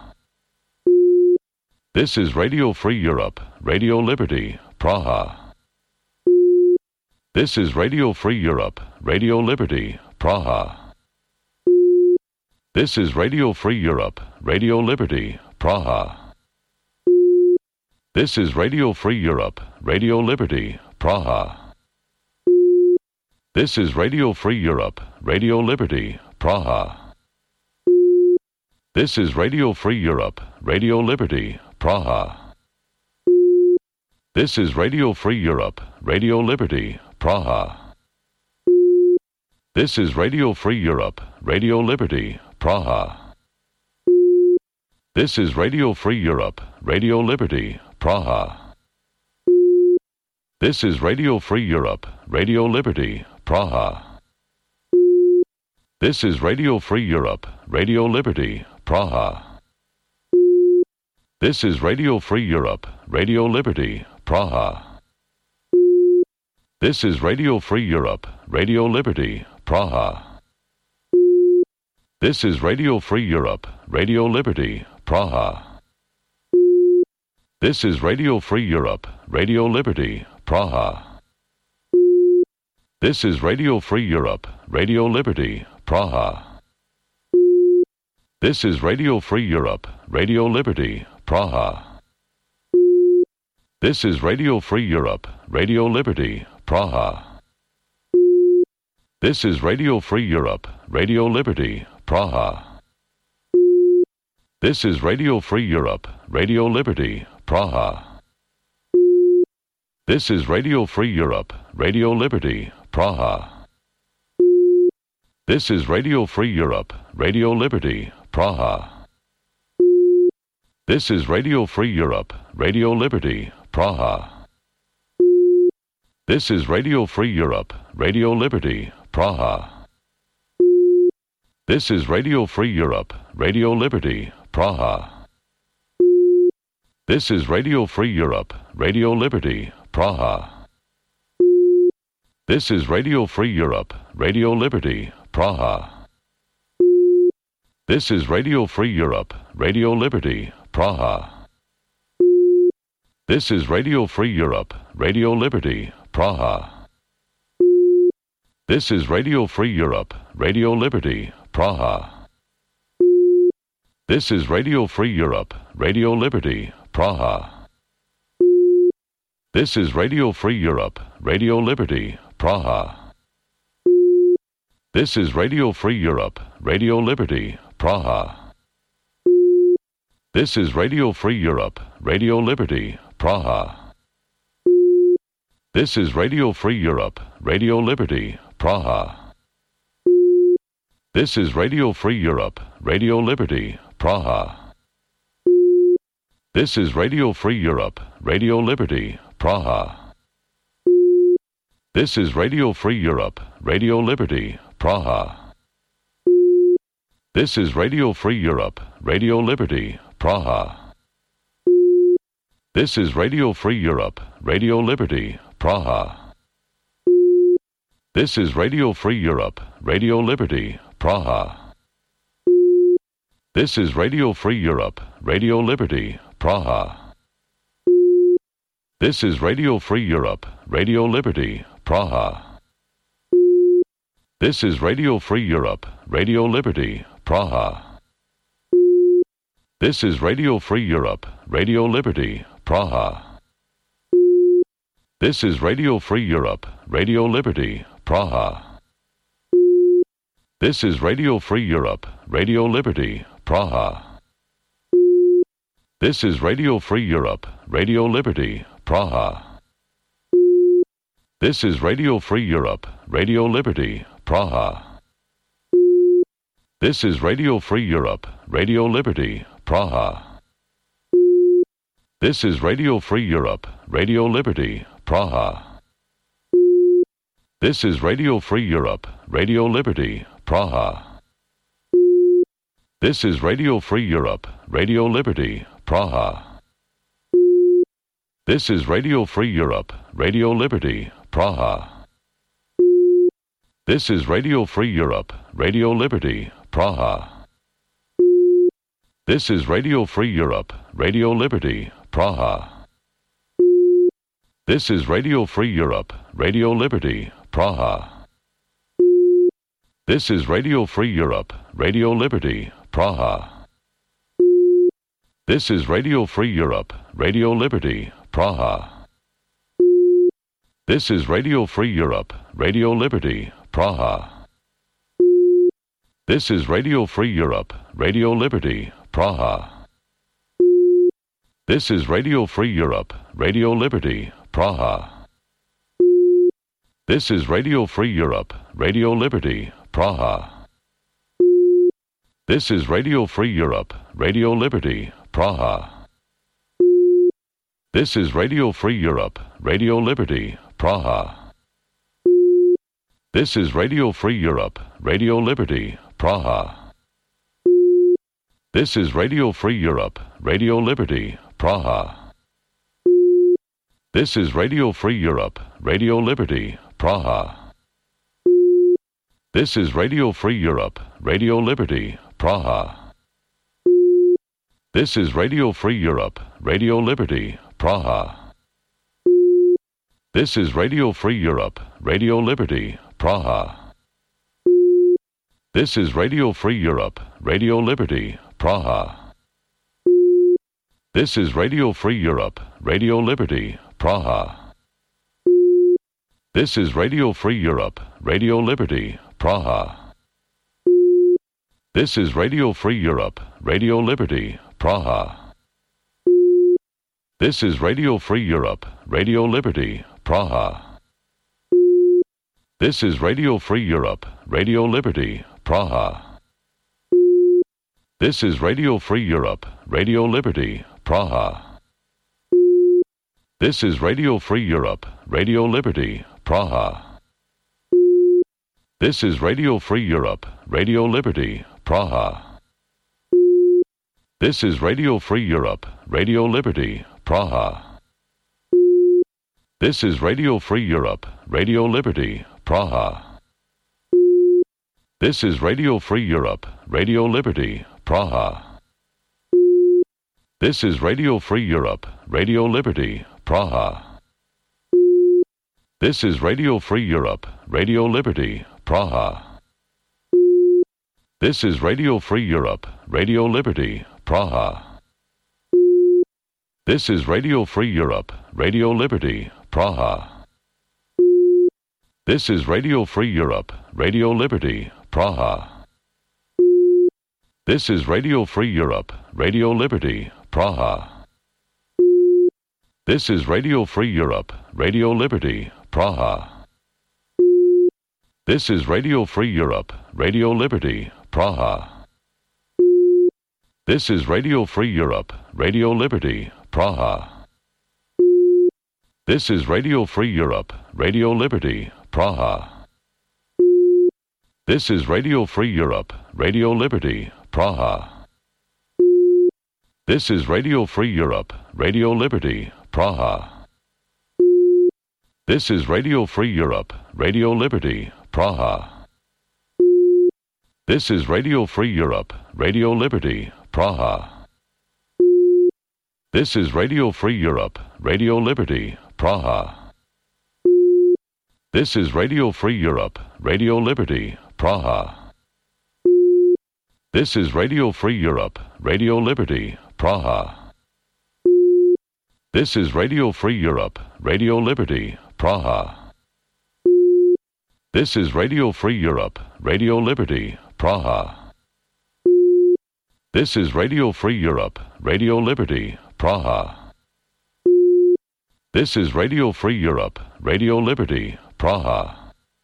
[SPEAKER 1] This is Radio Free Europe, Radio Liberty, Praha. This is Radio Free Europe, Radio Liberty, Praha. This is Radio Free Europe, Radio Liberty, Praha. This is Radio Free Europe, Radio Liberty, Praha. This is Radio Free Europe, Radio Liberty, Praha. This is Radio Free Europe, Radio Liberty, Praha. This is Radio Free Europe, Radio Liberty, Praha. This is Radio Free Europe, Radio Liberty, Praha. This is Radio Free Europe, Radio Liberty, Praha. This is Radio Free Europe, Radio Liberty, Praha. This is Radio Free Europe, Radio Liberty, Praha. This is Radio Free Europe, Radio Liberty, Praha. This is Radio Free Europe, Radio Liberty, Praha. This is Radio Free Europe, Radio Liberty, Praha. This is Radio Free Europe, Radio Liberty, Praha. This is Radio Free Europe, Radio Liberty, Praha. This is Radio Free Europe, Radio Liberty, Praha. This is Radio Free Europe, Radio Liberty, Praha. This is Radio Free Europe, Radio Liberty, Praha. This is Radio Free Europe, Radio Liberty, Praha. This is Radio Free Europe, Radio Liberty, Praha. This is Radio Free Europe, Radio Liberty, Praha. This is Radio Free Europe, Radio Liberty, Praha. This is Radio Free Europe, Radio Liberty, Praha. This is Radio Free Europe, Radio Liberty, Praha. This is Radio Free Europe, Radio Liberty, Praha. This is Radio Free Europe, Radio Liberty, Praha. This is Radio Free Europe, Radio Liberty, Praha. This is Radio Free Europe, Radio Liberty, Praha. This is Radio Free Europe, Radio Liberty, Praha. This is Radio Free Europe, Radio Liberty, Praha. This is Radio Free Europe, Radio Liberty, Praha. This is Radio Free Europe, Radio Liberty, Praha. This is Radio Free Europe, Radio Liberty, Praha. This is Radio Free Europe, Radio Liberty, Praha. This is Radio Free Europe, Radio Liberty, Praha. This is Radio Free Europe, Radio Liberty, Praha. This is Radio Free Europe, Radio Liberty, Praha. This is Radio Free Europe, Radio Liberty, Praha. This is Radio Free Europe, Radio Liberty, Praha. This is Radio Free Europe, Radio Liberty, Praha. This is Radio Free Europe, Radio Liberty, Praha. This is Radio Free Europe, Radio Liberty, Praha. This is Radio Free Europe, Radio Liberty, Praha. This is Radio Free Europe, Radio Liberty, Praha. This is Radio Free Europe, Radio Liberty, Praha. This is Radio Free Europe, Radio Liberty, Praha. This is Radio Free Europe, Radio Liberty, Praha. This is Radio Free Europe, Radio Liberty, Praha. This is Radio Free Europe, Radio Liberty, Praha. This is Radio Free Europe, Radio Liberty, Praha. This is Radio Free Europe, Radio Liberty, Praha. This is Radio Free Europe, Radio Liberty, Praha. This is Radio Free Europe, Radio Liberty, Praha. This is Radio Free Europe, Radio Liberty, Praha. This is Radio Free Europe, Radio Liberty, Praha. This is Radio Free Europe, Radio Liberty, Praha. This is Radio Free Europe, Radio Liberty, Praha. This is Radio Free Europe, Radio Liberty, Praha. This is Radio Free Europe, Radio Liberty, Praha. This is Radio Free Europe, Radio Liberty, Praha. This is Radio Free Europe, Radio Liberty, Praha. This is Radio Free Europe, Radio Liberty, Praha. This is Radio Free Europe, Radio Liberty, Praha. This is Radio Free Europe, Radio Liberty, Praha. This is Radio Free Europe, Radio Liberty, Praha. This is Radio Free Europe, Radio Liberty, Praha. This is Radio Free Europe, Radio Liberty, Praha. This is Radio Free Europe, Radio Liberty, Praha. This is Radio Free Europe, Radio Liberty, Praha. This is Radio Free Europe, Radio Liberty, Praha. This is Radio Free Europe, Radio Liberty, Praha. This is Radio Free Europe, Radio Liberty, Praha. This is Radio Free Europe, Radio Liberty, Praha. This is Radio Free Europe, Radio Liberty, Praha. This is Radio Free Europe, Radio Liberty, Praha. This is Radio Free Europe, Radio Liberty, Praha. This is Radio Free Europe, Radio Liberty, Praha. This is Radio Free Europe, Radio Liberty, Praha. This is Radio Free Europe, Radio Liberty, Praha. This is Radio Free Europe, Radio Liberty, Praha. This is Radio Free Europe, Radio Liberty, Praha. This is Radio Free Europe, Radio Liberty, Praha. This is Radio Free Europe, Radio Liberty, Praha. This is Radio Free Europe, Radio Liberty, Praha. This is Radio Free Europe, Radio Liberty, Praha. This is Radio Free Europe, Radio Liberty, Praha. This is Radio Free Europe, Radio Liberty, Praha. This is Radio Free Europe, Radio Liberty, Praha. This is Radio Free Europe, Radio Liberty, Praha. This is Radio Free Europe, Radio Liberty, Praha. This is Radio Free Europe, Radio Liberty, Praha. This is Radio Free Europe, Radio Liberty, Praha. This is Radio Free Europe, Radio Liberty, Praha. This is Radio Free Europe, Radio Liberty, Praha. This is Radio Free Europe, Radio Liberty, Praha. This is Radio Free Europe, Radio Liberty, Praha. This is Radio Free Europe, Radio Liberty, Praha. This is Radio Free Europe, Radio Liberty, Praha. This is Radio Free Europe, Radio Liberty, Praha. This is Radio Free Europe, Radio Liberty, Praha. This is Radio Free Europe, Radio Liberty, Praha. This is Radio Free Europe, Radio Liberty, Praha. This is Radio Free Europe, Radio Liberty, Praha.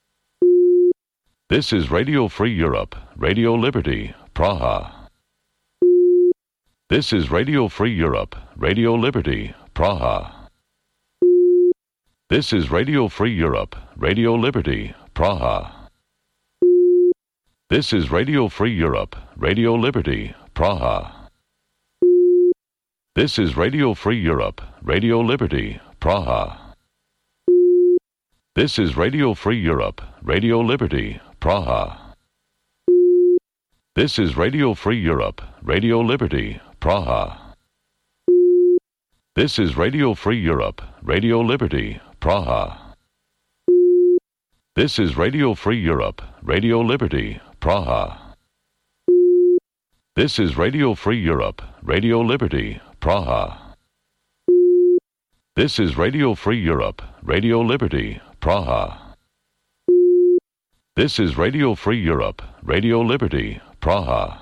[SPEAKER 1] This is Radio Free Europe, Radio Liberty, Praha. This is Radio Free Europe, Radio Liberty, Praha. This is Radio Free Europe, Radio Liberty, Praha. This is Radio Free Europe, Radio Liberty, Praha. This is Radio Free Europe, Radio Liberty, Praha. This is Radio Free Europe, Radio Liberty, Praha. This is Radio Free Europe, Radio Liberty, Praha. This is Radio Free Europe, Radio Liberty, Praha. This is Radio Free Europe, Radio Liberty, Praha. This is Radio Free Europe, Radio Liberty, Praha. This is Radio Free Europe, Radio Liberty, Praha. This is Radio Free Europe, Radio Liberty, Praha.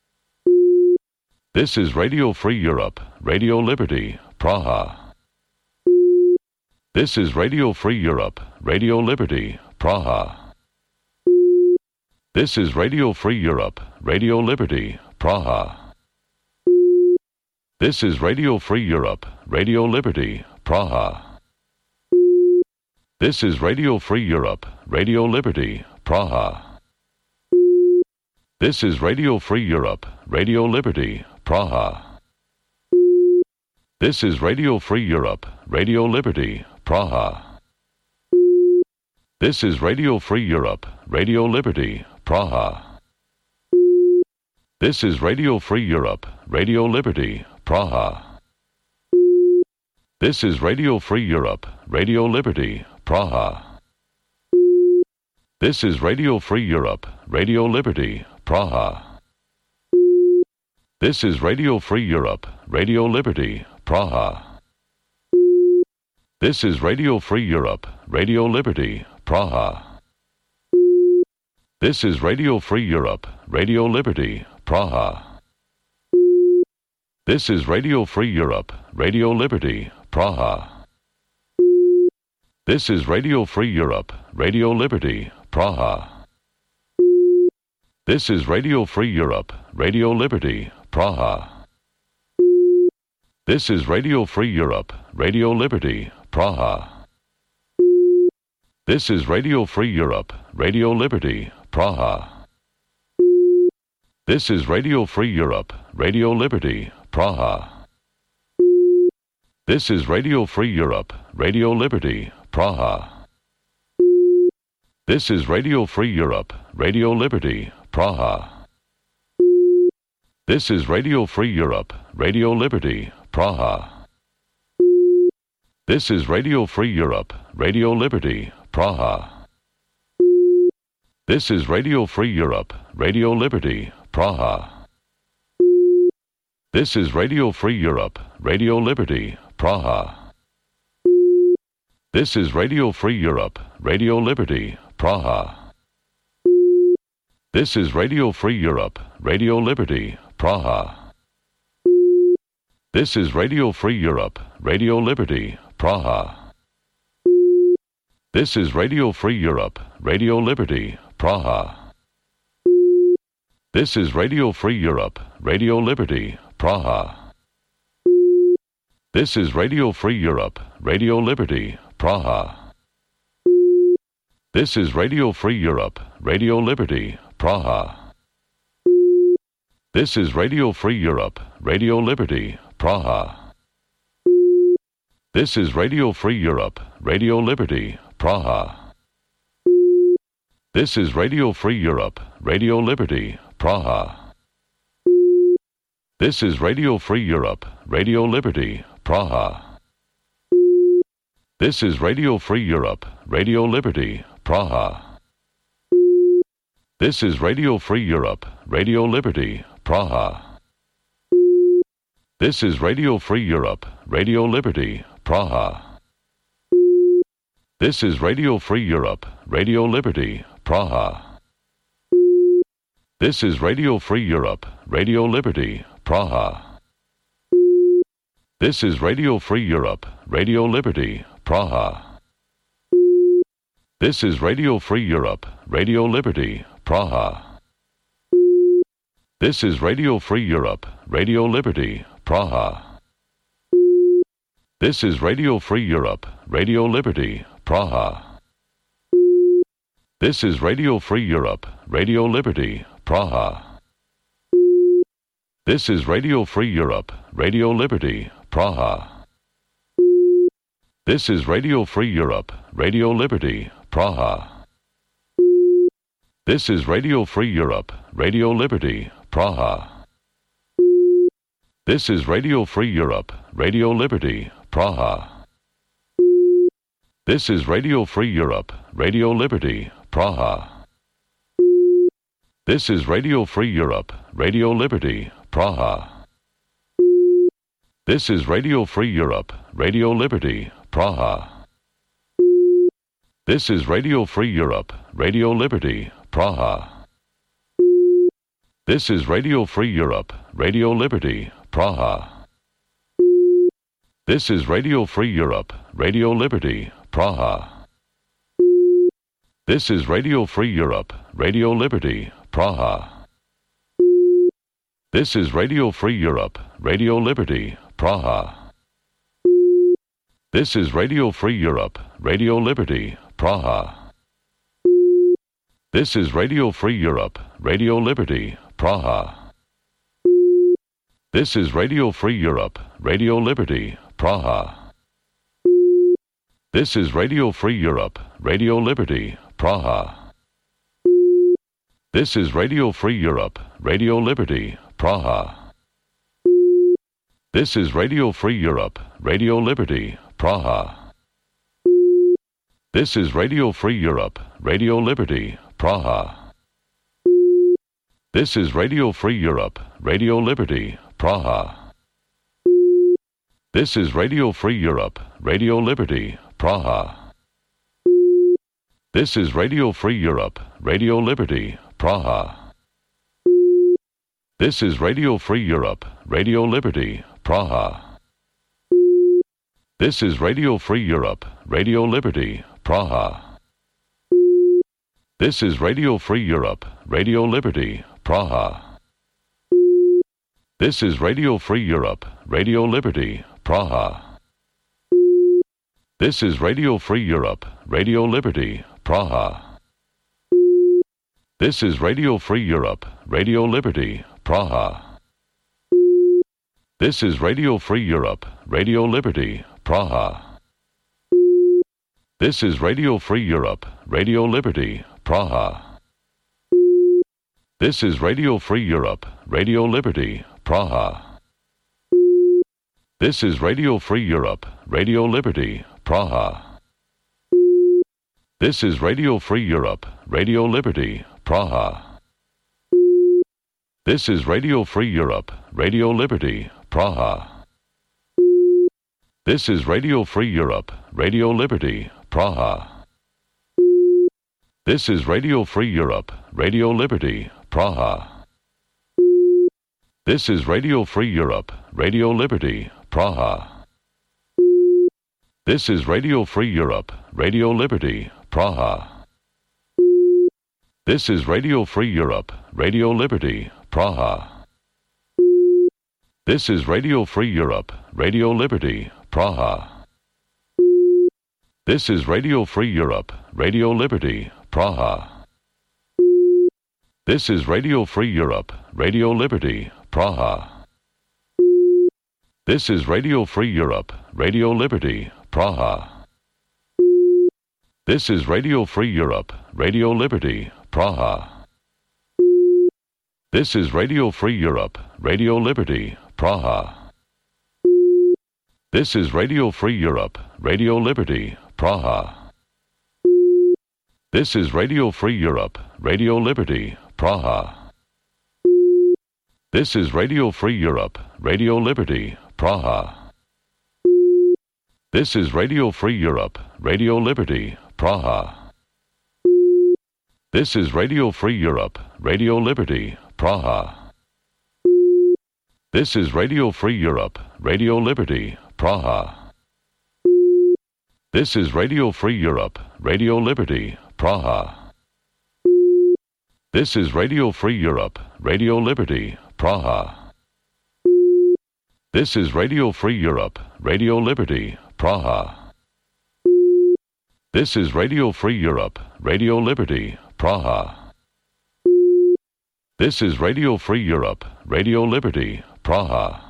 [SPEAKER 1] This is Radio Free Europe, Radio Liberty, Praha. This is Radio Free Europe, Radio Liberty, Praha. This is Radio Free Europe, Radio Liberty, Praha. This is Radio Free Europe, Radio Liberty, Praha. This is Radio Free Europe, Radio Liberty, Praha. This is Radio Free Europe, Radio Liberty, Praha. This is Radio Free Europe, Radio Liberty, Praha. This is Radio Free Europe, Radio Liberty, Praha. This is Radio Free Europe, Radio Liberty, Praha. This is Radio Free Europe, Radio Liberty, Praha. This is Radio Free Europe, Radio Liberty, Praha. This is Radio Free Europe, Radio Liberty, Praha. This is Radio Free Europe, Radio Liberty, Praha. This is Radio Free Europe, Radio Liberty, Praha. This is Radio Free Europe, Radio Liberty, Praha. This is Radio Free Europe, Radio Liberty, Praha. This is Radio Free Europe, Radio Liberty, Praha. This is Radio Free Europe, Radio Liberty, Praha. This is Radio Free Europe, Radio Liberty, Praha. This is Radio Free Europe, Radio Liberty, Praha. This is Radio Free Europe, Radio Liberty, Praha. This is Radio Free Europe, Radio Liberty, Praha. This is Radio Free Europe, Radio Liberty, Praha. This is Radio Free Europe, Radio Liberty, Praha. This is Radio Free Europe, Radio Liberty, Praha. This is Radio Free Europe, Radio Liberty, Praha. This is Radio Free Europe, Radio Liberty, Praha. This is Radio Free Europe, Radio Liberty, Praha. This is Radio Free Europe, Radio Liberty, Praha. This is Radio Free Europe, Radio Liberty, Praha. This is Radio Free Europe, Radio Liberty, Praha. This is Radio Free Europe, Radio Liberty, Praha. This is Radio Free Europe, Radio Liberty, Praha. This is Radio Free Europe, Radio Liberty, Praha. This is Radio Free Europe, Radio Liberty, Praha. This is Radio Free Europe, Radio Liberty, Praha. This is Radio Free Europe, Radio Liberty, Praha. This is Radio Free Europe, Radio Liberty, Praha. This is Radio Free Europe, Radio Liberty, Praha. This is Radio Free Europe, Radio Liberty, Praha. This is Radio Free Europe, Radio Liberty, Praha. This is Radio Free Europe, Radio Liberty, Praha. This is Radio Free Europe, Radio Liberty, Praha. This is Radio Free Europe, Radio Liberty, Praha. This is Radio Free Europe, Radio Liberty, Praha. This is Radio Free Europe, Radio Liberty, Praha. This is Radio Free Europe, Radio Liberty, Praha. This is Radio Free Europe, Radio Liberty, Praha. This is Radio Free Europe, Radio Liberty, Praha. This is Radio Free Europe, Radio Liberty, Praha. This is Radio Free Europe, Radio Liberty, Praha. This is Radio Free Europe, Radio Liberty, Praha. This is Radio Free Europe, Radio Liberty, Praha. This is Radio Free Europe, Radio Liberty, Praha. This is Radio Free Europe, Radio Liberty, Praha. This is Radio Free Europe, Radio Liberty, Praha. This is Radio Free Europe, Radio Liberty, Praha. This is Radio Free Europe, Radio Liberty, Praha. This is Radio Free Europe, Radio Liberty, Praha. This is Radio Free Europe, Radio Liberty, Praha. This is Radio Free Europe, Radio Liberty, Praha. This is Radio Free Europe, Radio Liberty, Praha. This is Radio Free Europe, Radio Liberty, Praha. This is Radio Free Europe, Radio Liberty, Praha. This is Radio Free Europe, Radio Liberty, Praha. This is Radio Free Europe, Radio Liberty, Praha. This is Radio Free Europe, Radio Liberty, Praha. This is Radio Free Europe, Radio Liberty, Praha. This is Radio Free Europe, Radio Liberty, Praha. This is Radio Free Europe, Radio Liberty, Praha. This is Radio Free Europe, Radio Liberty, Praha. This is Radio Free Europe, Radio Liberty, Praha. This is Radio Free Europe, Radio Liberty, Praha. This is Radio Free Europe, Radio Liberty, Praha. This is Radio Free Europe, Radio Liberty, Praha. This is Radio Free Europe, Radio Liberty, Praha. This is Radio Free Europe, Radio Liberty, Praha. This is Radio Free Europe, Radio Liberty, Praha. This is Radio Free Europe, Radio Liberty, Praha. This is Radio Free Europe, Radio Liberty, Praha. This is Radio Free Europe, Radio Liberty, Praha. This is Radio Free Europe, Radio Liberty, Praha. This is Radio Free Europe, Radio Liberty, Praha. This is Radio Free Europe, Radio Liberty, Praha. This is Radio Free Europe, Radio Liberty, Praha. This is Radio Free Europe, Radio Liberty, Praha. This is Radio Free Europe, Radio Liberty, Praha. This is Radio Free Europe, Radio Liberty, Praha. This is Radio Free Europe, Radio Liberty, Praha. This is Radio Free Europe, Radio Liberty, Praha. This is Radio Free Europe, Radio Liberty, Praha. This is Radio Free Europe, Radio Liberty, Praha. This is Radio Free Europe, Radio Liberty, Praha. This is Radio Free Europe, Radio Liberty, Praha. This is Radio Free Europe, Radio Liberty, Praha. This is Radio Free Europe, Radio Liberty, Praha. This is Radio Free Europe, Radio Liberty, Praha. This is Radio Free Europe, Radio Liberty, Praha. This is Radio Free Europe, Radio Liberty, Praha. This is Radio Free Europe, Radio Liberty, Praha. This is Radio Free Europe, Radio Liberty, Praha. This is Radio Free Europe, Radio Liberty, Praha. This is Radio Free Europe, Radio Liberty, Praha.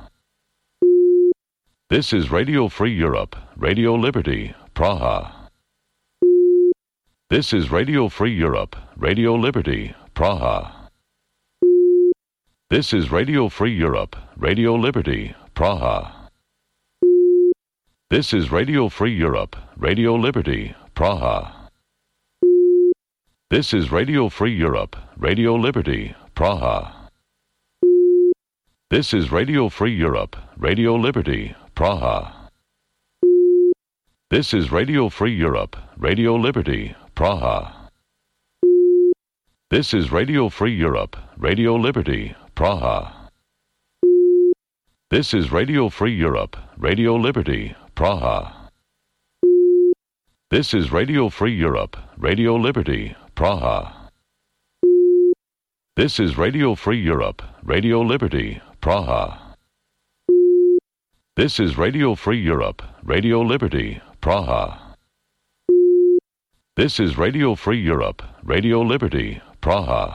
[SPEAKER 1] This is Radio Free Europe, Radio Liberty, Praha. This is Radio Free Europe, Radio Liberty, Praha. This is Radio Free Europe, Radio Liberty, Praha. This is Radio Free Europe, Radio Liberty, Praha. This is Radio Free Europe, Radio Liberty, Praha. This is Radio Free Europe, Radio Liberty, Praha. This is Radio Free Europe, Radio Liberty, Praha. This is Radio Free Europe, Radio Liberty, Praha. This is Radio Free Europe, Radio Liberty, Praha. This is Radio Free Europe, Radio Liberty, Praha. This is Radio Free Europe, Radio Liberty, Praha. This is Radio Free Europe, Radio Liberty, Praha. This is Radio Free Europe, Radio Liberty, Praha.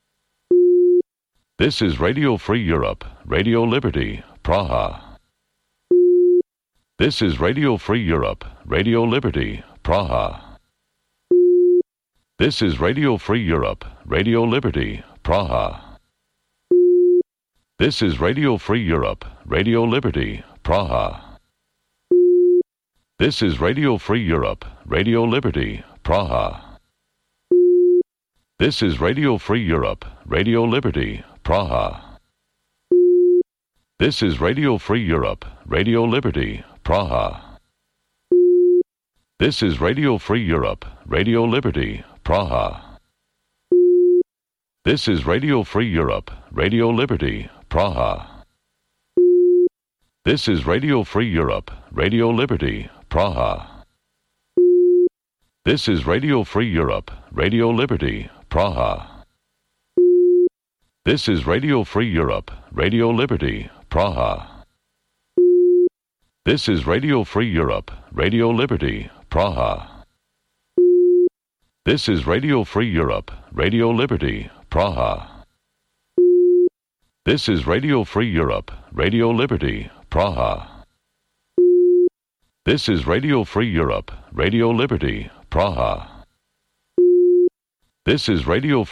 [SPEAKER 1] This is Radio Free Europe, Radio Liberty, Praha. This is Radio Free Europe, Radio Liberty, Praha. This is Radio Free Europe, Radio Liberty, Praha. This is Radio Free Europe, Radio Liberty, Praha. This is Radio Free Europe, Radio Liberty, Praha. This is Radio Free Europe, Radio Liberty, Praha. This is Radio Free Europe, Radio Liberty, Praha. This is Radio Free Europe, Radio Liberty, Praha. This is Radio Free Europe, Radio Liberty, Praha. This is Radio Free Europe, Radio Liberty, Praha. This is Radio Free Europe, Radio Liberty, Praha. This is Radio Free Europe, Radio Liberty, Praha. This is Radio Free Europe, Radio Liberty, Praha. This is Radio Free Europe, Radio Liberty, Praha. This is Radio Free Europe, Radio Liberty, Praha. This is Radio Free Europe, Radio Liberty, Praha. This is Radio